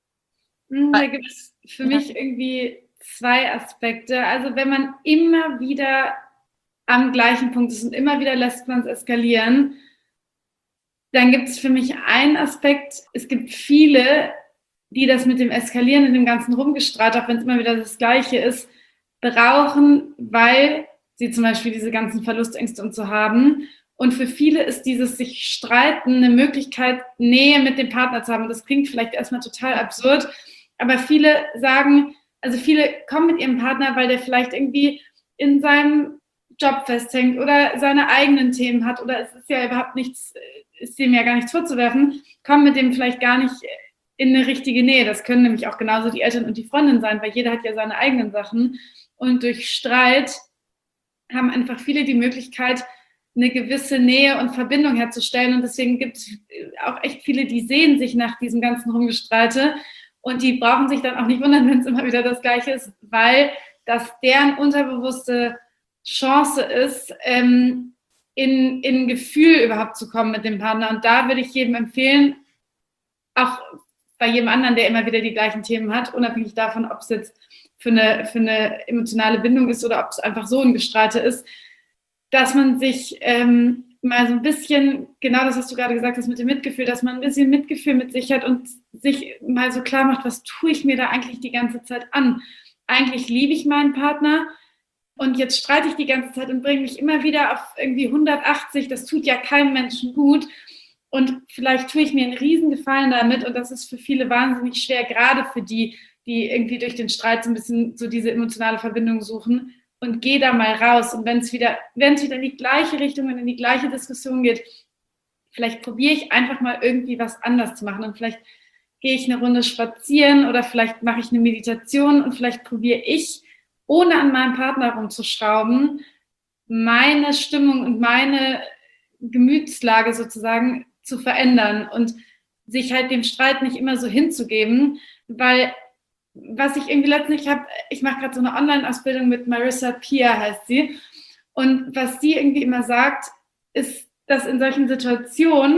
Da gibt es für mich irgendwie zwei Aspekte. Also wenn man immer wieder am gleichen Punkt ist und immer wieder lässt man es eskalieren, dann gibt es für mich einen Aspekt. Es gibt viele, die das mit dem Eskalieren in dem ganzen Rumgestreit, auch wenn es immer wieder das Gleiche ist, brauchen, weil sie zum Beispiel diese ganzen Verlustängste und so haben. Und für viele ist dieses sich streiten eine Möglichkeit, Nähe mit dem Partner zu haben. Das klingt vielleicht erstmal total absurd, aber viele sagen, also viele kommen mit ihrem Partner, weil der vielleicht irgendwie in seinem Job festhängt oder seine eigenen Themen hat oder es ist ja überhaupt nichts, ist dem ja gar nichts vorzuwerfen, kommen mit dem vielleicht gar nicht in eine richtige Nähe. Das können nämlich auch genauso die Eltern und die Freundin sein, weil jeder hat ja seine eigenen Sachen. Und durch Streit haben einfach viele die Möglichkeit, eine gewisse Nähe und Verbindung herzustellen. Und deswegen gibt es auch echt viele, die sehen sich nach diesem ganzen Rumgestreite und die brauchen sich dann auch nicht wundern, wenn es immer wieder das Gleiche ist, weil das deren unterbewusste Chance ist, in Gefühl überhaupt zu kommen mit dem Partner. Und da würde ich jedem empfehlen, auch bei jedem anderen, der immer wieder die gleichen Themen hat, unabhängig davon, ob es jetzt für eine emotionale Bindung ist oder ob es einfach so ein Gestreite ist, dass man sich mal so ein bisschen, genau das, was du gerade gesagt hast mit dem Mitgefühl, dass man ein bisschen Mitgefühl mit sich hat und sich mal so klar macht, was tue ich mir da eigentlich die ganze Zeit an? Eigentlich liebe ich meinen Partner und jetzt streite ich die ganze Zeit und bringe mich immer wieder auf irgendwie 180, das tut ja keinem Menschen gut. Und vielleicht tue ich mir einen Riesengefallen damit und das ist für viele wahnsinnig schwer, gerade für die irgendwie durch den Streit so ein bisschen so diese emotionale Verbindung suchen und gehe da mal raus. Und wenn es wieder in die gleiche Richtung und in die gleiche Diskussion geht, vielleicht probiere ich einfach mal irgendwie was anders zu machen und vielleicht gehe ich eine Runde spazieren oder vielleicht mache ich eine Meditation und vielleicht probiere ich, ohne an meinem Partner rumzuschrauben, meine Stimmung und meine Gemütslage sozusagen zu verändern und sich halt dem Streit nicht immer so hinzugeben, weil was ich irgendwie letztendlich habe, ich mache gerade so eine Online-Ausbildung mit Marissa Peer, heißt sie, und was sie irgendwie immer sagt, ist, dass in solchen Situationen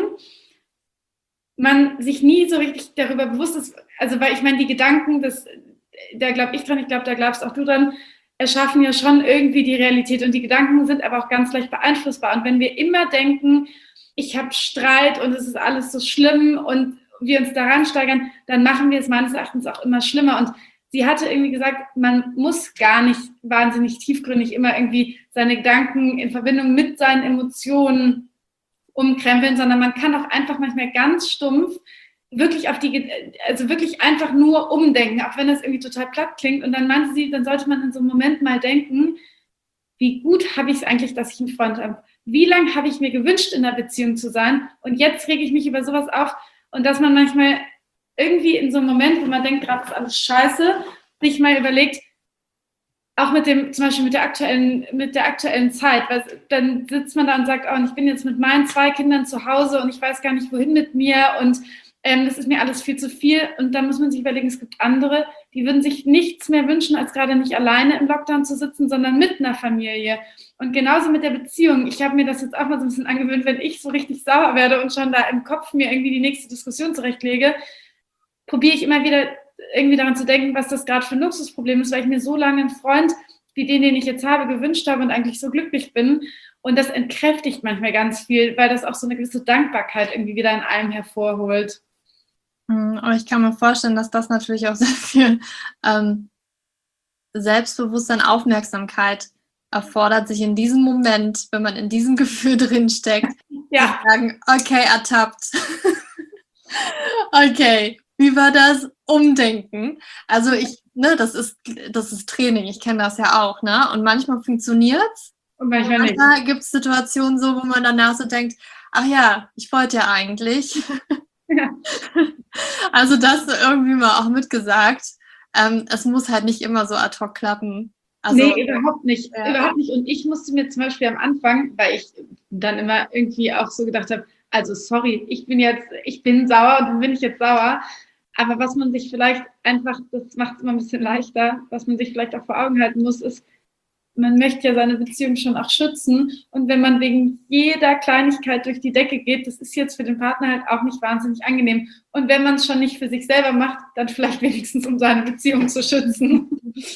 man sich nie so richtig darüber bewusst ist, also weil ich meine, die Gedanken, da glaube ich dran, ich glaube, da glaubst auch du dran, erschaffen ja schon irgendwie die Realität und die Gedanken sind aber auch ganz leicht beeinflussbar. Und wenn wir immer denken, ich habe Streit und es ist alles so schlimm und wir uns daran steigern, dann machen wir es meines Erachtens auch immer schlimmer. Und sie hatte irgendwie gesagt, man muss gar nicht wahnsinnig tiefgründig immer irgendwie seine Gedanken in Verbindung mit seinen Emotionen umkrempeln, sondern man kann auch einfach manchmal ganz stumpf wirklich wirklich einfach nur umdenken, auch wenn das irgendwie total platt klingt. Und dann meinte sie, dann sollte man in so einem Moment mal denken, wie gut habe ich es eigentlich, dass ich einen Freund habe? Wie lange habe ich mir gewünscht, in einer Beziehung zu sein? Und jetzt rege ich mich über sowas auf. Und dass man manchmal irgendwie in so einem Moment, wo man denkt, gerade ist alles scheiße, sich mal überlegt, auch zum Beispiel mit der aktuellen Zeit, weil dann sitzt man da und sagt, oh, ich bin jetzt mit meinen 2 Kindern zu Hause und ich weiß gar nicht, wohin mit mir und das ist mir alles viel zu viel. Und da muss man sich überlegen, es gibt andere, die würden sich nichts mehr wünschen, als gerade nicht alleine im Lockdown zu sitzen, sondern mit einer Familie. Und genauso mit der Beziehung. Ich habe mir das jetzt auch mal so ein bisschen angewöhnt, wenn ich so richtig sauer werde und schon da im Kopf mir irgendwie die nächste Diskussion zurechtlege, probiere ich immer wieder irgendwie daran zu denken, was das gerade für ein Luxusproblem ist, weil ich mir so lange einen Freund wie den ich jetzt habe, gewünscht habe und eigentlich so glücklich bin. Und das entkräftigt manchmal ganz viel, weil das auch so eine gewisse Dankbarkeit irgendwie wieder in einem hervorholt. Aber ich kann mir vorstellen, dass das natürlich auch sehr viel Selbstbewusstsein, Aufmerksamkeit erfordert, sich in diesem Moment, wenn man in diesem Gefühl drinsteckt, zu sagen, okay, ertappt. Okay, wie war das? Umdenken. Also das ist Training, ich kenne das ja auch, ne? Und manchmal funktioniert's. Und manchmal gibt es Situationen so, wo man danach so denkt, ach ja, ich wollte ja eigentlich. Ja. Also das irgendwie mal auch mitgesagt. Es muss halt nicht immer so ad hoc klappen. Also, nee, überhaupt nicht. Ja. Überhaupt nicht. Und ich musste mir zum Beispiel am Anfang, weil ich dann immer irgendwie auch so gedacht habe, also sorry, ich bin sauer und dann bin ich jetzt sauer. Aber was man sich vielleicht einfach, das macht es immer ein bisschen leichter, was man sich vielleicht auch vor Augen halten muss, ist, man möchte ja seine Beziehung schon auch schützen. Und wenn man wegen jeder Kleinigkeit durch die Decke geht, das ist jetzt für den Partner halt auch nicht wahnsinnig angenehm. Und wenn man es schon nicht für sich selber macht, dann vielleicht wenigstens, um seine Beziehung zu schützen.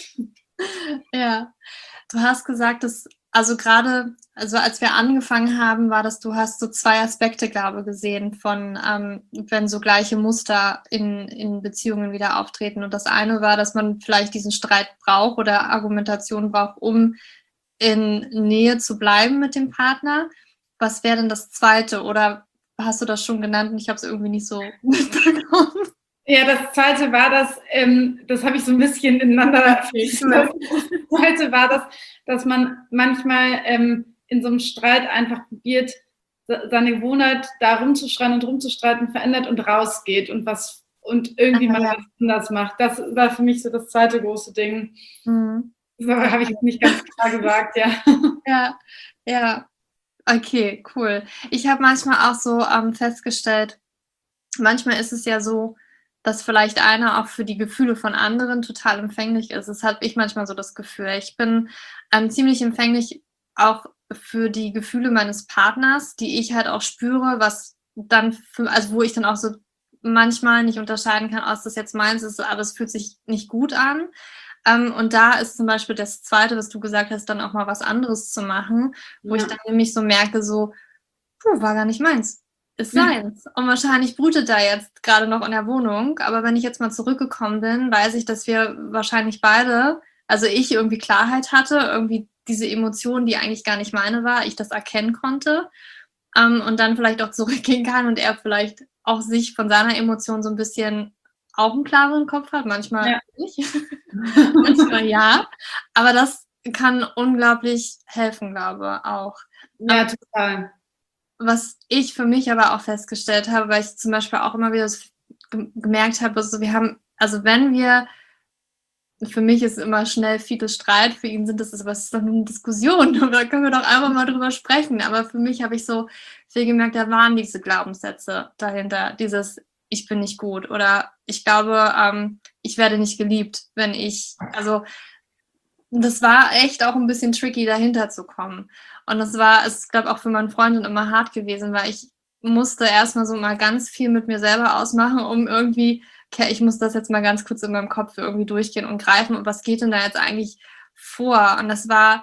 Ja, du hast gesagt, dass gerade als wir angefangen haben, war das, du hast so 2 Aspekte, glaube ich, gesehen von, wenn so gleiche Muster in Beziehungen wieder auftreten. Und das eine war, dass man vielleicht diesen Streit braucht oder Argumentation braucht, um in Nähe zu bleiben mit dem Partner. Was wäre denn das Zweite? Oder hast du das schon genannt und ich habe es irgendwie nicht so mitbekommen? Ja, das Zweite war das habe ich so ein bisschen ineinander. Das Zweite war dass man manchmal in so einem Streit einfach probiert, seine Gewohnheit da rumzuschreien und rumzustreiten, verändert und rausgeht und irgendwie mal was anders macht. Das war für mich so das zweite große Ding. Mhm. Das habe ich nicht ganz klar gesagt, ja. Ja. Okay, cool. Ich habe manchmal auch so festgestellt, manchmal ist es ja so, dass vielleicht einer auch für die Gefühle von anderen total empfänglich ist. Das habe ich manchmal so das Gefühl. Ich bin ziemlich empfänglich auch für die Gefühle meines Partners, die ich halt auch spüre, was dann, wo ich dann auch so manchmal nicht unterscheiden kann, ob das jetzt meins ist, aber es fühlt sich nicht gut an. Und da ist zum Beispiel das Zweite, was du gesagt hast, dann auch mal was anderes zu machen, wo ich dann nämlich so merke, so, war gar nicht meins. Ist seins. Und wahrscheinlich brütet da jetzt gerade noch in der Wohnung. Aber wenn ich jetzt mal zurückgekommen bin, weiß ich, dass wir wahrscheinlich beide, also ich irgendwie Klarheit hatte, irgendwie diese Emotion, die eigentlich gar nicht meine war, ich das erkennen konnte. und dann vielleicht auch zurückgehen kann und er vielleicht auch sich von seiner Emotion so ein bisschen auch einen klareren Kopf hat, manchmal nicht, manchmal ja, aber das kann unglaublich helfen, glaube auch. Ja, total. Was ich für mich aber auch festgestellt habe, weil ich zum Beispiel auch immer wieder gemerkt habe, also wenn wir, für mich ist immer schnell vieles Streit, für ihn sind das, aber es ist doch nur eine Diskussion, da können wir doch einfach mal drüber sprechen. Aber für mich habe ich so viel gemerkt, da waren diese Glaubenssätze dahinter, dieses ich bin nicht gut oder ich glaube, ich werde nicht geliebt, also das war echt auch ein bisschen tricky, dahinter zu kommen. Und es ist, glaube ich, auch für meinen Freundin immer hart gewesen, weil ich musste erstmal so mal ganz viel mit mir selber ausmachen, um irgendwie, okay, ich muss das jetzt mal ganz kurz in meinem Kopf irgendwie durchgehen und greifen und was geht denn da jetzt eigentlich vor? Und das war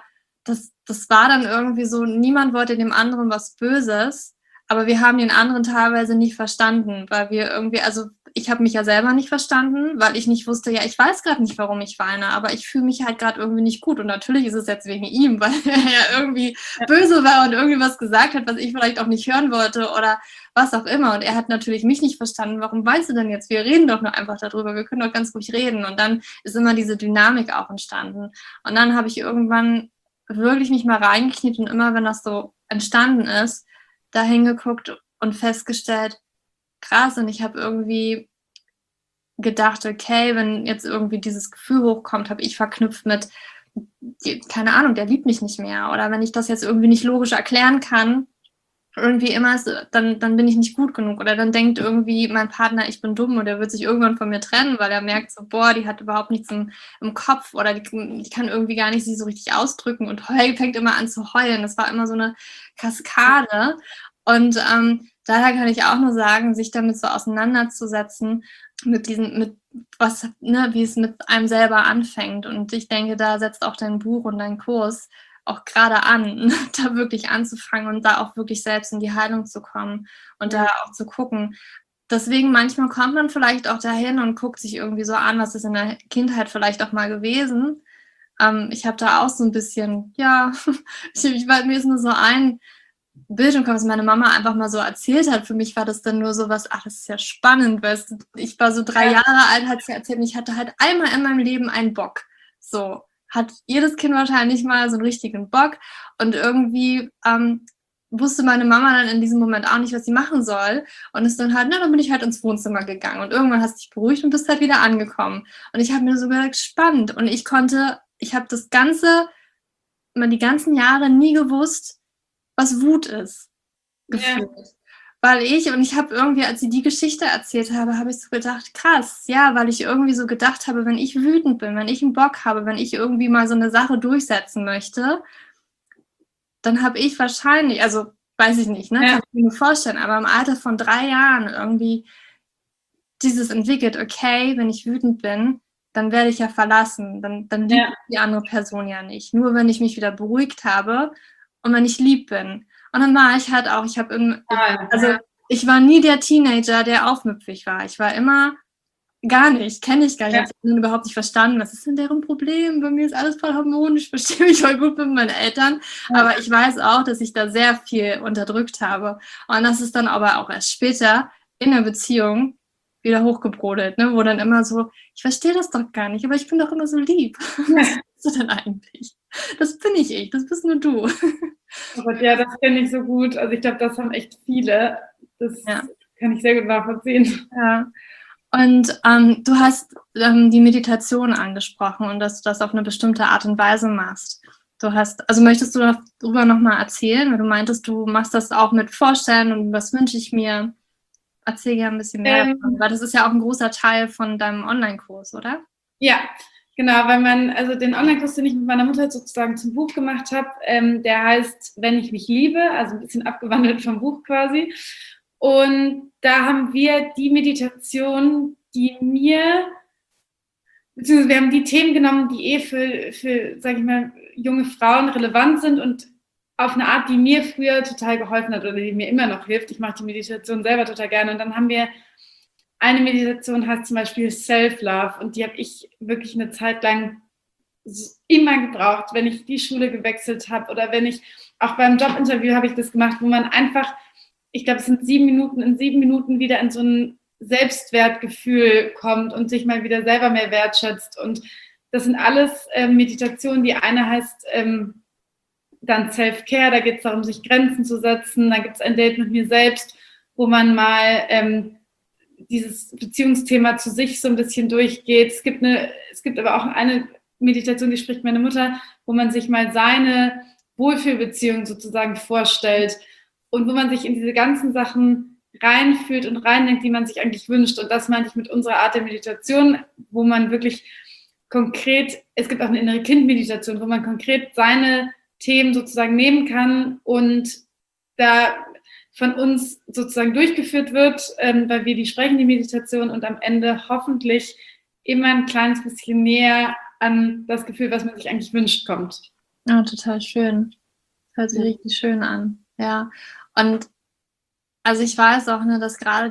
dann irgendwie so, niemand wollte dem anderen was Böses, aber wir haben den anderen teilweise nicht verstanden, weil wir irgendwie, also ich habe mich ja selber nicht verstanden, weil ich nicht wusste, ja, ich weiß gerade nicht, warum ich weine, aber ich fühle mich halt gerade irgendwie nicht gut. Und natürlich ist es jetzt wegen ihm, weil er ja irgendwie böse war und irgendwie was gesagt hat, was ich vielleicht auch nicht hören wollte oder was auch immer. Und er hat natürlich mich nicht verstanden. Warum weinst du denn jetzt? Wir reden doch nur einfach darüber. Wir können doch ganz ruhig reden. Und dann ist immer diese Dynamik auch entstanden. Und dann habe ich irgendwann wirklich mich mal reingekniet und immer, wenn das so entstanden ist, da hingeguckt und festgestellt, krass, und ich habe irgendwie gedacht, okay, wenn jetzt irgendwie dieses Gefühl hochkommt, habe ich verknüpft mit, keine Ahnung, der liebt mich nicht mehr. Oder wenn ich das jetzt irgendwie nicht logisch erklären kann, irgendwie immer ist, dann bin ich nicht gut genug. Oder dann denkt irgendwie mein Partner, ich bin dumm und er wird sich irgendwann von mir trennen, weil er merkt so, boah, die hat überhaupt nichts im Kopf oder die kann irgendwie gar nicht sich so richtig ausdrücken und fängt immer an zu heulen. Das war immer so eine Kaskade. Und daher kann ich auch nur sagen, sich damit so auseinanderzusetzen, wie es mit einem selber anfängt. Und ich denke, da setzt auch dein Buch und dein Kurs auch gerade an, da wirklich anzufangen und da auch wirklich selbst in die Heilung zu kommen und da auch zu gucken. Deswegen manchmal kommt man vielleicht auch dahin und guckt sich irgendwie so an, was ist in der Kindheit vielleicht auch mal gewesen. Ich habe da auch so ein bisschen, ja, mir ist nur so ein Bild im Kopf, was meine Mama einfach mal so erzählt hat. Für mich war das dann nur so was, ach, das ist ja spannend, weil ich war so 3 Jahre alt, hat sie erzählt, und ich hatte halt einmal in meinem Leben einen Bock. So, hat jedes Kind wahrscheinlich mal so einen richtigen Bock und irgendwie wusste meine Mama dann in diesem Moment auch nicht, was sie machen soll und ist dann halt, dann bin ich halt ins Wohnzimmer gegangen und irgendwann hast du dich beruhigt und bist halt wieder angekommen und ich habe mir so gedacht, spannend und ich habe die ganzen Jahre nie gewusst, was Wut ist, gefühlt. Ja. Weil ich habe irgendwie, als sie die Geschichte erzählt habe ich so gedacht, krass, ja, weil ich irgendwie so gedacht habe, wenn ich wütend bin, wenn ich einen Bock habe, wenn ich irgendwie mal so eine Sache durchsetzen möchte, dann habe ich wahrscheinlich, also weiß ich nicht, ne, kann ich mir nur vorstellen, aber im Alter von 3 Jahren irgendwie dieses entwickelt, okay, wenn ich wütend bin, dann werde ich ja verlassen, dann liebt die andere Person ja nicht. Nur wenn ich mich wieder beruhigt habe und wenn ich lieb bin. Und dann war ich halt auch, ich war nie der Teenager, der aufmüpfig war. Ich war immer gar nicht, kenne ich gar nicht. Ich habe es überhaupt nicht verstanden. Was ist denn deren Problem? Bei mir ist alles voll harmonisch, ich verstehe mich voll gut mit meinen Eltern. Aber ich weiß auch, dass ich da sehr viel unterdrückt habe. Und das ist dann aber auch erst später in der Beziehung wieder hochgebrodelt, ne? Wo dann immer so, ich verstehe das doch gar nicht, aber ich bin doch immer so lieb. Was bist du denn eigentlich? Das bin nicht ich, das bist nur du. Oh Gott, ja, das kenne ich so gut. Also ich glaube, das haben echt viele. Das kann ich sehr gut nachvollziehen. Ja. Und du hast die Meditation angesprochen und dass du das auf eine bestimmte Art und Weise machst. Möchtest du darüber nochmal erzählen? Weil du meintest, du machst das auch mit Vorstellen und was wünsche ich mir? Erzähl gerne ein bisschen mehr davon, weil das ist ja auch ein großer Teil von deinem Online-Kurs, oder? Ja, genau, weil den Online-Kurs, den ich mit meiner Mutter sozusagen zum Buch gemacht habe, der heißt Wenn ich mich liebe, also ein bisschen abgewandelt vom Buch quasi. Und da haben wir die Meditation, beziehungsweise wir haben die Themen genommen, die für, sag ich mal, junge Frauen relevant sind und auf eine Art, die mir früher total geholfen hat oder die mir immer noch hilft. Ich mache die Meditation selber total gerne. Und dann haben wir eine Meditation, heißt zum Beispiel Self-Love. Und die habe ich wirklich eine Zeit lang immer gebraucht, wenn ich die Schule gewechselt habe oder wenn ich auch beim Jobinterview habe ich das gemacht, wo man einfach, ich glaube, es sind 7 Minuten, in 7 Minuten wieder in so ein Selbstwertgefühl kommt und sich mal wieder selber mehr wertschätzt. Und das sind alles Meditationen. Die eine heißt dann Self-Care, da geht es darum, sich Grenzen zu setzen. Da gibt es ein Date mit mir selbst, wo man mal dieses Beziehungsthema zu sich so ein bisschen durchgeht. Es gibt aber auch eine Meditation, die spricht meine Mutter, wo man sich mal seine Wohlfühlbeziehung sozusagen vorstellt und wo man sich in diese ganzen Sachen reinfühlt und reindenkt, die man sich eigentlich wünscht. Und das meinte ich mit unserer Art der Meditation, wo man wirklich konkret, es gibt auch eine innere Kind-Meditation, wo man konkret seine Themen sozusagen nehmen kann und da von uns sozusagen durchgeführt wird, weil wir die sprechen, die Meditation, und am Ende hoffentlich immer ein kleines bisschen näher an das Gefühl, was man sich eigentlich wünscht, kommt. Ja, total schön. Hört sich richtig schön an. Ja. Und also ich weiß auch, ne, dass gerade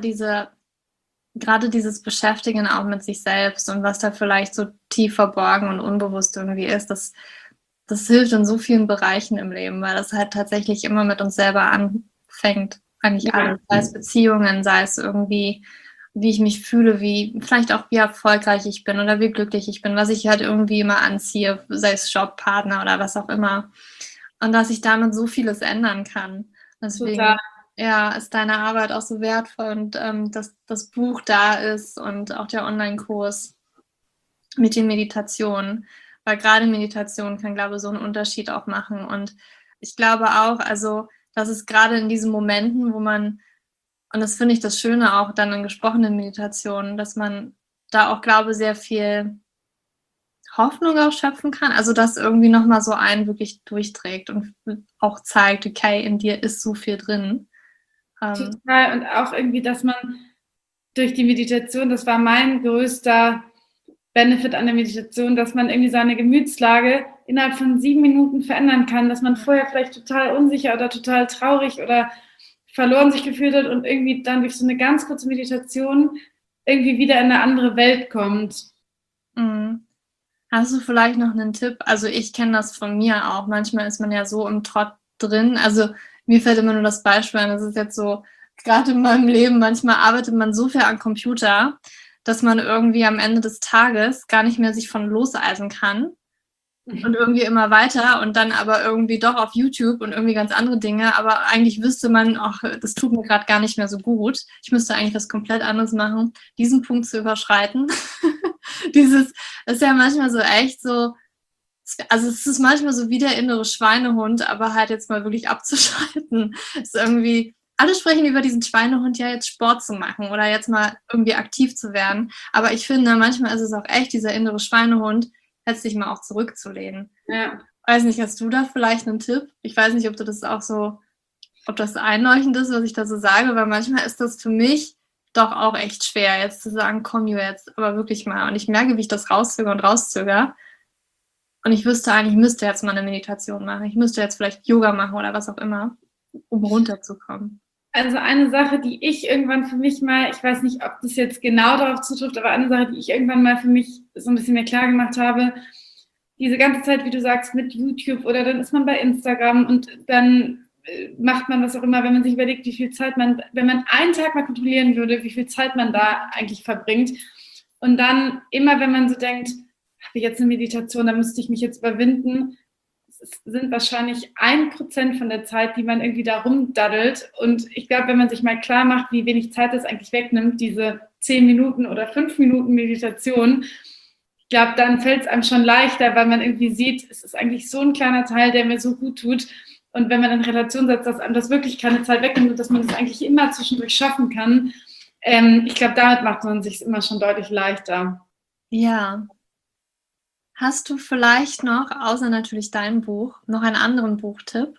dieses Beschäftigen auch mit sich selbst und was da vielleicht so tief verborgen und unbewusst irgendwie ist, das hilft in so vielen Bereichen im Leben, weil das halt tatsächlich immer mit uns selber anfängt. Eigentlich alles. Sei es Beziehungen, sei es irgendwie, wie ich mich fühle, vielleicht auch wie erfolgreich ich bin oder wie glücklich ich bin, was ich halt irgendwie immer anziehe, sei es Job, Partner oder was auch immer. Und dass ich damit so vieles ändern kann. Deswegen, ja, ist deine Arbeit auch so wertvoll und dass das Buch da ist und auch der Online-Kurs mit den Meditationen. Weil gerade Meditation kann, glaube ich, so einen Unterschied auch machen. Und ich glaube auch, also, dass es gerade in diesen Momenten, wo man, und das finde ich das Schöne auch dann in gesprochenen Meditationen, dass man da auch, glaube ich, sehr viel Hoffnung auch schöpfen kann. Also, dass irgendwie nochmal so einen wirklich durchträgt und auch zeigt, okay, in dir ist so viel drin. Total. Und auch irgendwie, dass man durch die Meditation, das war mein größter Benefit an der Meditation, dass man irgendwie seine Gemütslage innerhalb von 7 Minuten verändern kann, dass man vorher vielleicht total unsicher oder total traurig oder verloren sich gefühlt hat und irgendwie dann durch so eine ganz kurze Meditation irgendwie wieder in eine andere Welt kommt. Mhm. Hast du vielleicht noch einen Tipp? Also ich kenne das von mir auch. Manchmal ist man ja so im Trott drin. Also mir fällt immer nur das Beispiel ein, das ist jetzt so, gerade in meinem Leben, manchmal arbeitet man so viel am Computer, dass man irgendwie am Ende des Tages gar nicht mehr sich von loseisen kann und irgendwie immer weiter und dann aber irgendwie doch auf YouTube und irgendwie ganz andere Dinge, aber eigentlich wüsste man, ach, das tut mir gerade gar nicht mehr so gut. Ich müsste eigentlich was komplett anderes machen, diesen Punkt zu überschreiten. Das ist ja manchmal so echt so, also es ist manchmal so wie der innere Schweinehund, aber halt jetzt mal wirklich abzuschalten. Ist irgendwie, alle sprechen über diesen Schweinehund, ja, jetzt Sport zu machen oder jetzt mal irgendwie aktiv zu werden. Aber ich finde, manchmal ist es auch echt dieser innere Schweinehund, letztlich mal auch zurückzulehnen. Ja. Weiß nicht, hast du da vielleicht einen Tipp? Ich weiß nicht, ob du das auch so, ob das einleuchtend ist, was ich da so sage, weil manchmal ist das für mich doch auch echt schwer, jetzt zu sagen, komm jetzt, aber wirklich mal. Und ich merke, wie ich das rauszögere. Und ich wüsste eigentlich, ich müsste jetzt mal eine Meditation machen. Ich müsste jetzt vielleicht Yoga machen oder was auch immer, um runterzukommen. Also eine Sache, die ich irgendwann für mich mal, ich weiß nicht, ob das jetzt genau darauf zutrifft, aber eine Sache, die ich irgendwann mal für mich so ein bisschen mehr klar gemacht habe, diese ganze Zeit, wie du sagst, mit YouTube oder dann ist man bei Instagram und dann macht man was auch immer, wenn man sich überlegt, wie viel Zeit man, wenn man einen Tag mal kontrollieren würde, wie viel Zeit man da eigentlich verbringt. Und dann immer, wenn man so denkt, habe ich jetzt eine Meditation, da müsste ich mich jetzt überwinden, es sind wahrscheinlich 1% von der Zeit, die man irgendwie da rumdaddelt. Und ich glaube, wenn man sich mal klar macht, wie wenig Zeit das eigentlich wegnimmt, diese 10 Minuten oder 5 Minuten Meditation, ich glaube, dann fällt es einem schon leichter, weil man irgendwie sieht, es ist eigentlich so ein kleiner Teil, der mir so gut tut. Und wenn man in Relation setzt, dass einem das wirklich keine Zeit wegnimmt und dass man das eigentlich immer zwischendurch schaffen kann, ich glaube, damit macht man sich immer schon deutlich leichter. Ja. Hast du vielleicht noch, außer natürlich dein Buch, noch einen anderen Buchtipp?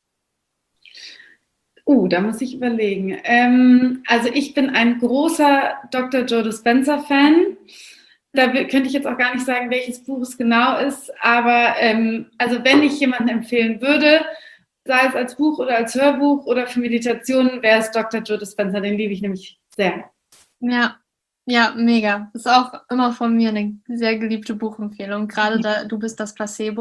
Da muss ich überlegen. Also ich bin ein großer Dr. Joe Dispenza-Fan. Da könnte ich jetzt auch gar nicht sagen, welches Buch es genau ist, aber also wenn ich jemanden empfehlen würde, sei es als Buch oder als Hörbuch oder für Meditationen, wäre es Dr. Joe Dispenza, den liebe ich nämlich sehr. Ja, mega. Ist auch immer von mir eine sehr geliebte Buchempfehlung. Gerade da, du bist das Placebo.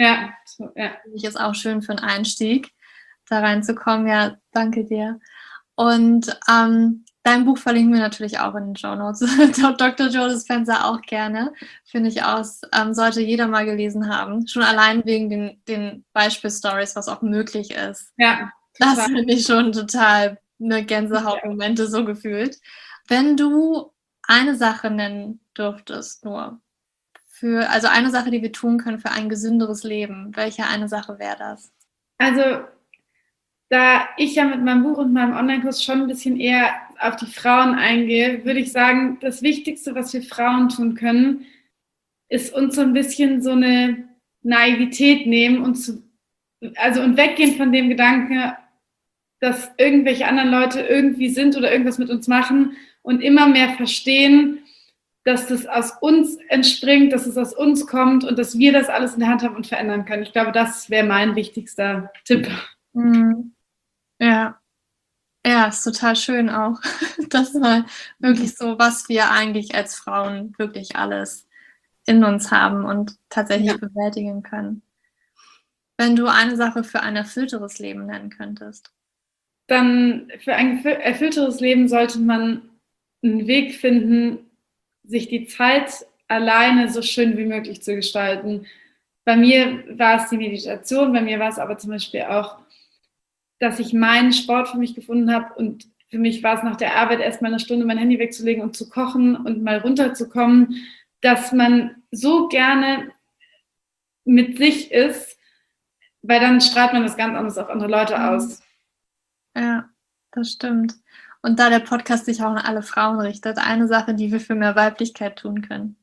Ja, so, ja. Finde ich ist auch schön für einen Einstieg, da reinzukommen. Ja, danke dir. Und dein Buch verlinken wir natürlich auch in den Shownotes. Dr. Joe Dispenza auch gerne. Finde ich auch, sollte jeder mal gelesen haben. Schon allein wegen den Beispielstories, was auch möglich ist. Ja, das total. finde ich schon total eine Gänsehautmomente so gefühlt. Wenn du eine Sache nennen dürftest, also eine Sache, die wir tun können für ein gesünderes Leben, welche eine Sache wäre das? Also, da ich ja mit meinem Buch und meinem Online-Kurs schon ein bisschen eher auf die Frauen eingehe, würde ich sagen, das Wichtigste, was wir Frauen tun können, ist uns so ein bisschen so eine Naivität nehmen und weggehen von dem Gedanken, dass irgendwelche anderen Leute irgendwie sind oder irgendwas mit uns machen und immer mehr verstehen, dass das aus uns entspringt, dass es aus uns kommt und dass wir das alles in der Hand haben und verändern können. Ich glaube, das wäre mein wichtigster Tipp. Mhm. Ja. Ja, ist total schön auch. Das war wirklich so, was wir eigentlich als Frauen wirklich alles in uns haben und tatsächlich bewältigen können. Wenn du eine Sache für ein erfüllteres Leben nennen könntest? Dann für ein erfüllteres Leben sollte man einen Weg finden, sich die Zeit alleine so schön wie möglich zu gestalten. Bei mir war es die Meditation, bei mir war es aber zum Beispiel auch, dass ich meinen Sport für mich gefunden habe und für mich war es nach der Arbeit erstmal eine Stunde mein Handy wegzulegen und zu kochen und mal runterzukommen, dass man so gerne mit sich ist, weil dann strahlt man das ganz anders auf andere Leute aus. Ja, das stimmt. Und da der Podcast sich auch an alle Frauen richtet, eine Sache, die wir für mehr Weiblichkeit tun können.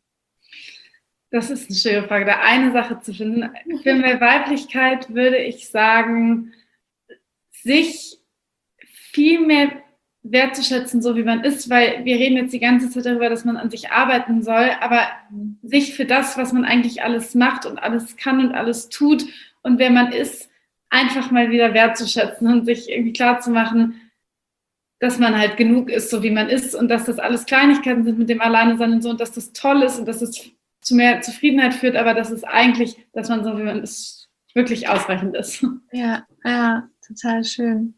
Das ist eine schöne Frage, da eine Sache zu finden. Für mehr Weiblichkeit würde ich sagen, sich viel mehr wertzuschätzen, so wie man ist, weil wir reden jetzt die ganze Zeit darüber, dass man an sich arbeiten soll, aber sich für das, was man eigentlich alles macht und alles kann und alles tut und wer man ist, einfach mal wieder wertzuschätzen und sich irgendwie klarzumachen, dass man halt genug ist, so wie man ist und dass das alles Kleinigkeiten sind mit dem Alleine-Sein und so und dass das toll ist und dass es zu mehr Zufriedenheit führt, aber dass es eigentlich, dass man so wie man ist, wirklich ausreichend ist. Ja, total schön.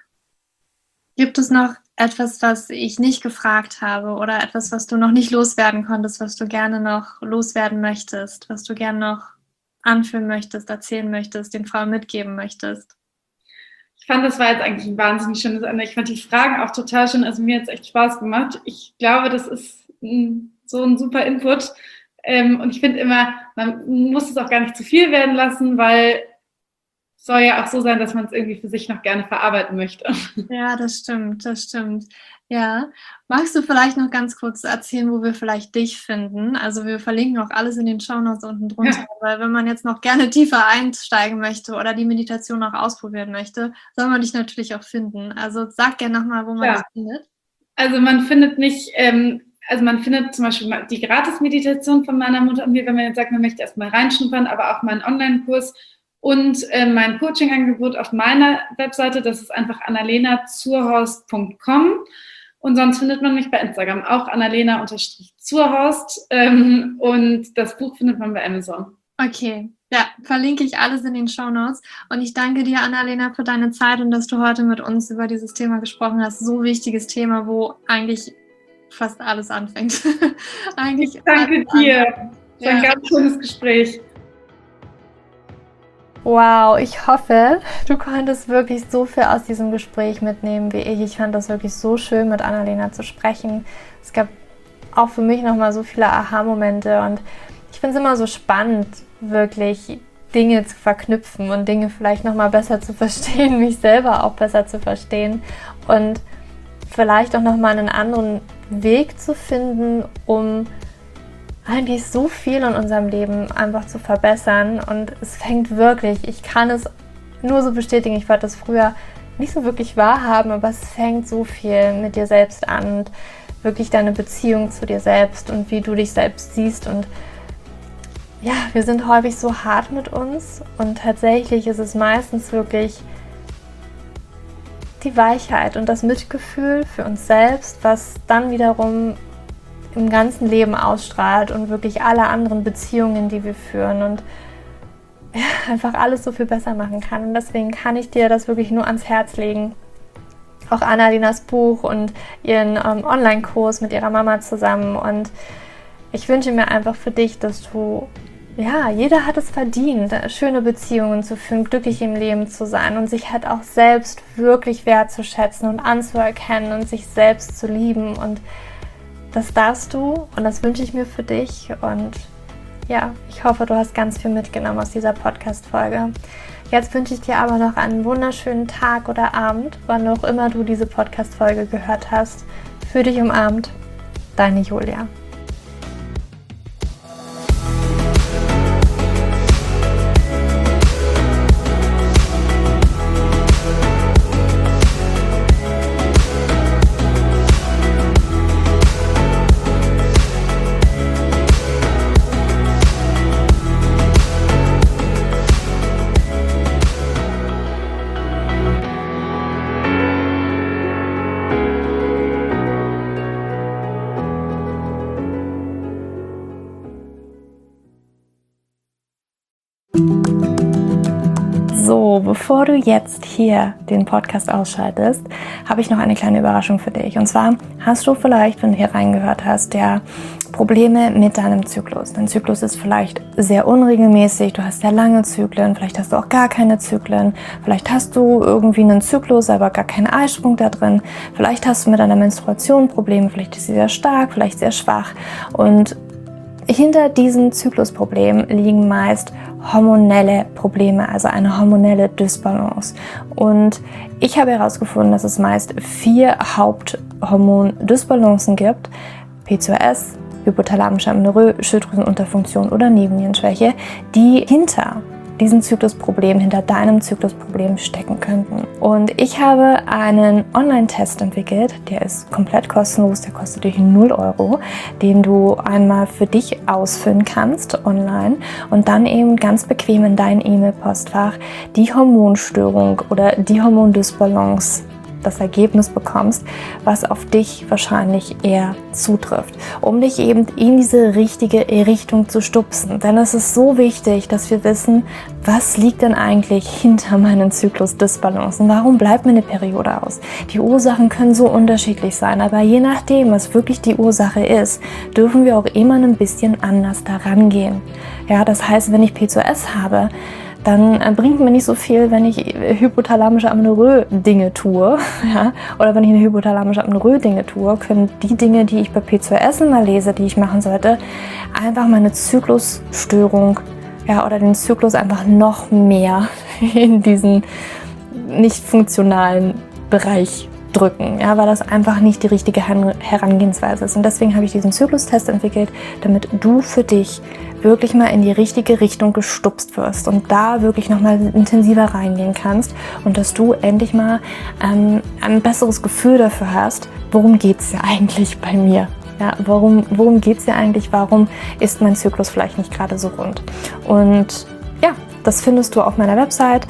Gibt es noch etwas, was ich nicht gefragt habe oder etwas, was du noch nicht loswerden konntest, was du gerne noch loswerden möchtest, was du gerne noch anführen möchtest, erzählen möchtest, den Frauen mitgeben möchtest? Ich fand, das war jetzt eigentlich ein wahnsinnig schönes Ende. Ich fand die Fragen auch total schön. Also mir hat es echt Spaß gemacht. Ich glaube, das ist so ein super Input. Und ich finde immer, man muss es auch gar nicht zu viel werden lassen, weil es soll ja auch so sein, dass man es irgendwie für sich noch gerne verarbeiten möchte. Ja, das stimmt. Ja, magst du vielleicht noch ganz kurz erzählen, wo wir vielleicht dich finden? Also wir verlinken auch alles in den Shownotes unten drunter, weil wenn man jetzt noch gerne tiefer einsteigen möchte oder die Meditation noch ausprobieren möchte, soll man dich natürlich auch finden. Also sag gerne nochmal, wo man dich findet. Also man findet nicht, man findet zum Beispiel die Gratis-Meditation von meiner Mutter und mir, wenn man jetzt sagt, man möchte erstmal reinschnuppern, aber auch meinen Online-Kurs und mein Coaching-Angebot auf meiner Webseite, das ist einfach annalena-zurhorst.com. Und sonst findet man mich bei Instagram auch annalena-zurhorst und das Buch findet man bei Amazon. Okay, ja, verlinke ich alles in den Shownotes. Und ich danke dir, Annalena, für deine Zeit und dass du heute mit uns über dieses Thema gesprochen hast. So wichtiges Thema, wo eigentlich fast alles anfängt. Ich danke dir. Das war ein ganz schönes Gespräch. Wow, ich hoffe, du konntest wirklich so viel aus diesem Gespräch mitnehmen wie ich. Ich fand das wirklich so schön, mit Annalena zu sprechen. Es gab auch für mich nochmal so viele Aha-Momente und ich finde es immer so spannend, wirklich Dinge zu verknüpfen und Dinge vielleicht nochmal besser zu verstehen, mich selber auch besser zu verstehen und vielleicht auch nochmal einen anderen Weg zu finden, um eigentlich so viel in unserem Leben einfach zu verbessern und es fängt wirklich, ich kann es nur so bestätigen, ich wollte das früher nicht so wirklich wahrhaben, aber es fängt so viel mit dir selbst an und wirklich deine Beziehung zu dir selbst und wie du dich selbst siehst und ja, wir sind häufig so hart mit uns und tatsächlich ist es meistens wirklich die Weichheit und das Mitgefühl für uns selbst, was dann wiederum im ganzen Leben ausstrahlt und wirklich alle anderen Beziehungen, die wir führen. Und einfach alles so viel besser machen kann. Und deswegen kann ich dir das wirklich nur ans Herz legen. Auch Annalenas Buch und ihren Online-Kurs mit ihrer Mama zusammen. Und ich wünsche mir einfach für dich, dass du, jeder hat es verdient, schöne Beziehungen zu führen, glücklich im Leben zu sein und sich halt auch selbst wirklich wertzuschätzen und anzuerkennen und sich selbst zu lieben. Und das darfst du und das wünsche ich mir für dich. Und ja, ich hoffe, du hast ganz viel mitgenommen aus dieser Podcast-Folge. Jetzt wünsche ich dir aber noch einen wunderschönen Tag oder Abend, wann auch immer du diese Podcast-Folge gehört hast. Für dich umarmt, deine Julia. So, bevor du jetzt hier den Podcast ausschaltest, habe ich noch eine kleine Überraschung für dich. Und zwar hast du vielleicht, wenn du hier reingehört hast, Probleme mit deinem Zyklus. Dein Zyklus ist vielleicht sehr unregelmäßig, du hast sehr lange Zyklen, vielleicht hast du auch gar keine Zyklen, vielleicht hast du irgendwie einen Zyklus, aber gar keinen Eisprung da drin, vielleicht hast du mit deiner Menstruation Probleme, vielleicht ist sie sehr stark, vielleicht sehr schwach. Und hinter diesen Zyklusproblemen liegen meist hormonelle Probleme, also eine hormonelle Dysbalance. Und ich habe herausgefunden, dass es meist 4 Haupthormondysbalancen gibt: PCOS, hypothalamische Amenorrhoe, Schilddrüsenunterfunktion oder Nebennierenschwäche, die hinter diesen Zyklusproblem, hinter deinem Zyklusproblem stecken könnten. Und ich habe einen Online-Test entwickelt, der ist komplett kostenlos, der kostet dich 0 €, den du einmal für dich ausfüllen kannst online und dann eben ganz bequem in dein E-Mail-Postfach die Hormonstörung oder die Hormondysbalance, das Ergebnis bekommst, was auf dich wahrscheinlich eher zutrifft, um dich eben in diese richtige Richtung zu stupsen. Denn es ist so wichtig, dass wir wissen, was liegt denn eigentlich hinter meinen Zyklusdysbalancen? Warum bleibt mir eine Periode aus? Die Ursachen können so unterschiedlich sein, aber je nachdem, was wirklich die Ursache ist, dürfen wir auch immer ein bisschen anders daran gehen. Ja, das heißt, wenn ich PCOS habe, dann bringt mir nicht so viel, wenn ich hypothalamische Amenorrhoe Dinge tue, ja, oder wenn ich eine hypothalamische Amenorrhoe Dinge tue, können die Dinge, die ich bei PCOS immer lese, die ich machen sollte, einfach meine Zyklusstörung, oder den Zyklus einfach noch mehr in diesen nicht funktionalen Bereich drücken, weil das einfach nicht die richtige Herangehensweise ist. Und deswegen habe ich diesen Zyklustest entwickelt, damit du für dich wirklich mal in die richtige Richtung gestupst wirst und da wirklich nochmal intensiver reingehen kannst und dass du endlich mal ein besseres Gefühl dafür hast, worum geht es ja eigentlich bei mir? Ja, worum geht es ja eigentlich? Warum ist mein Zyklus vielleicht nicht gerade so rund? Und das findest du auf meiner Website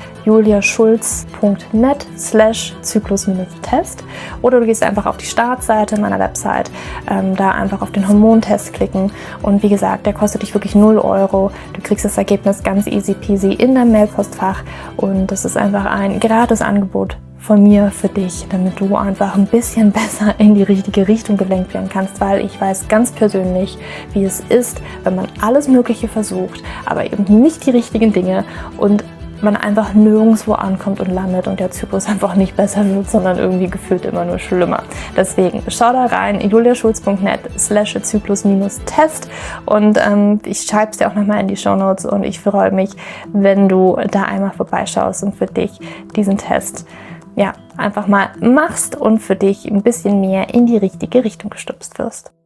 juliaschulz.net/Zyklus-Test oder du gehst einfach auf die Startseite meiner Website, da einfach auf den Hormontest klicken und wie gesagt, der kostet dich wirklich 0 €. Du kriegst das Ergebnis ganz easy peasy in deinem Mailpostfach und das ist einfach ein gratis Angebot von mir für dich, damit du einfach ein bisschen besser in die richtige Richtung gelenkt werden kannst, weil ich weiß ganz persönlich, wie es ist, wenn man alles Mögliche versucht, aber eben nicht die richtigen Dinge und man einfach nirgendwo ankommt und landet und der Zyklus einfach nicht besser wird, sondern irgendwie gefühlt immer nur schlimmer. Deswegen schau da rein, juliaschulz.net/Zyklus-Test und ich schreibe es dir auch nochmal in die Shownotes und ich freue mich, wenn du da einmal vorbeischaust und für dich diesen Test einfach mal machst und für dich ein bisschen mehr in die richtige Richtung gestupst wirst.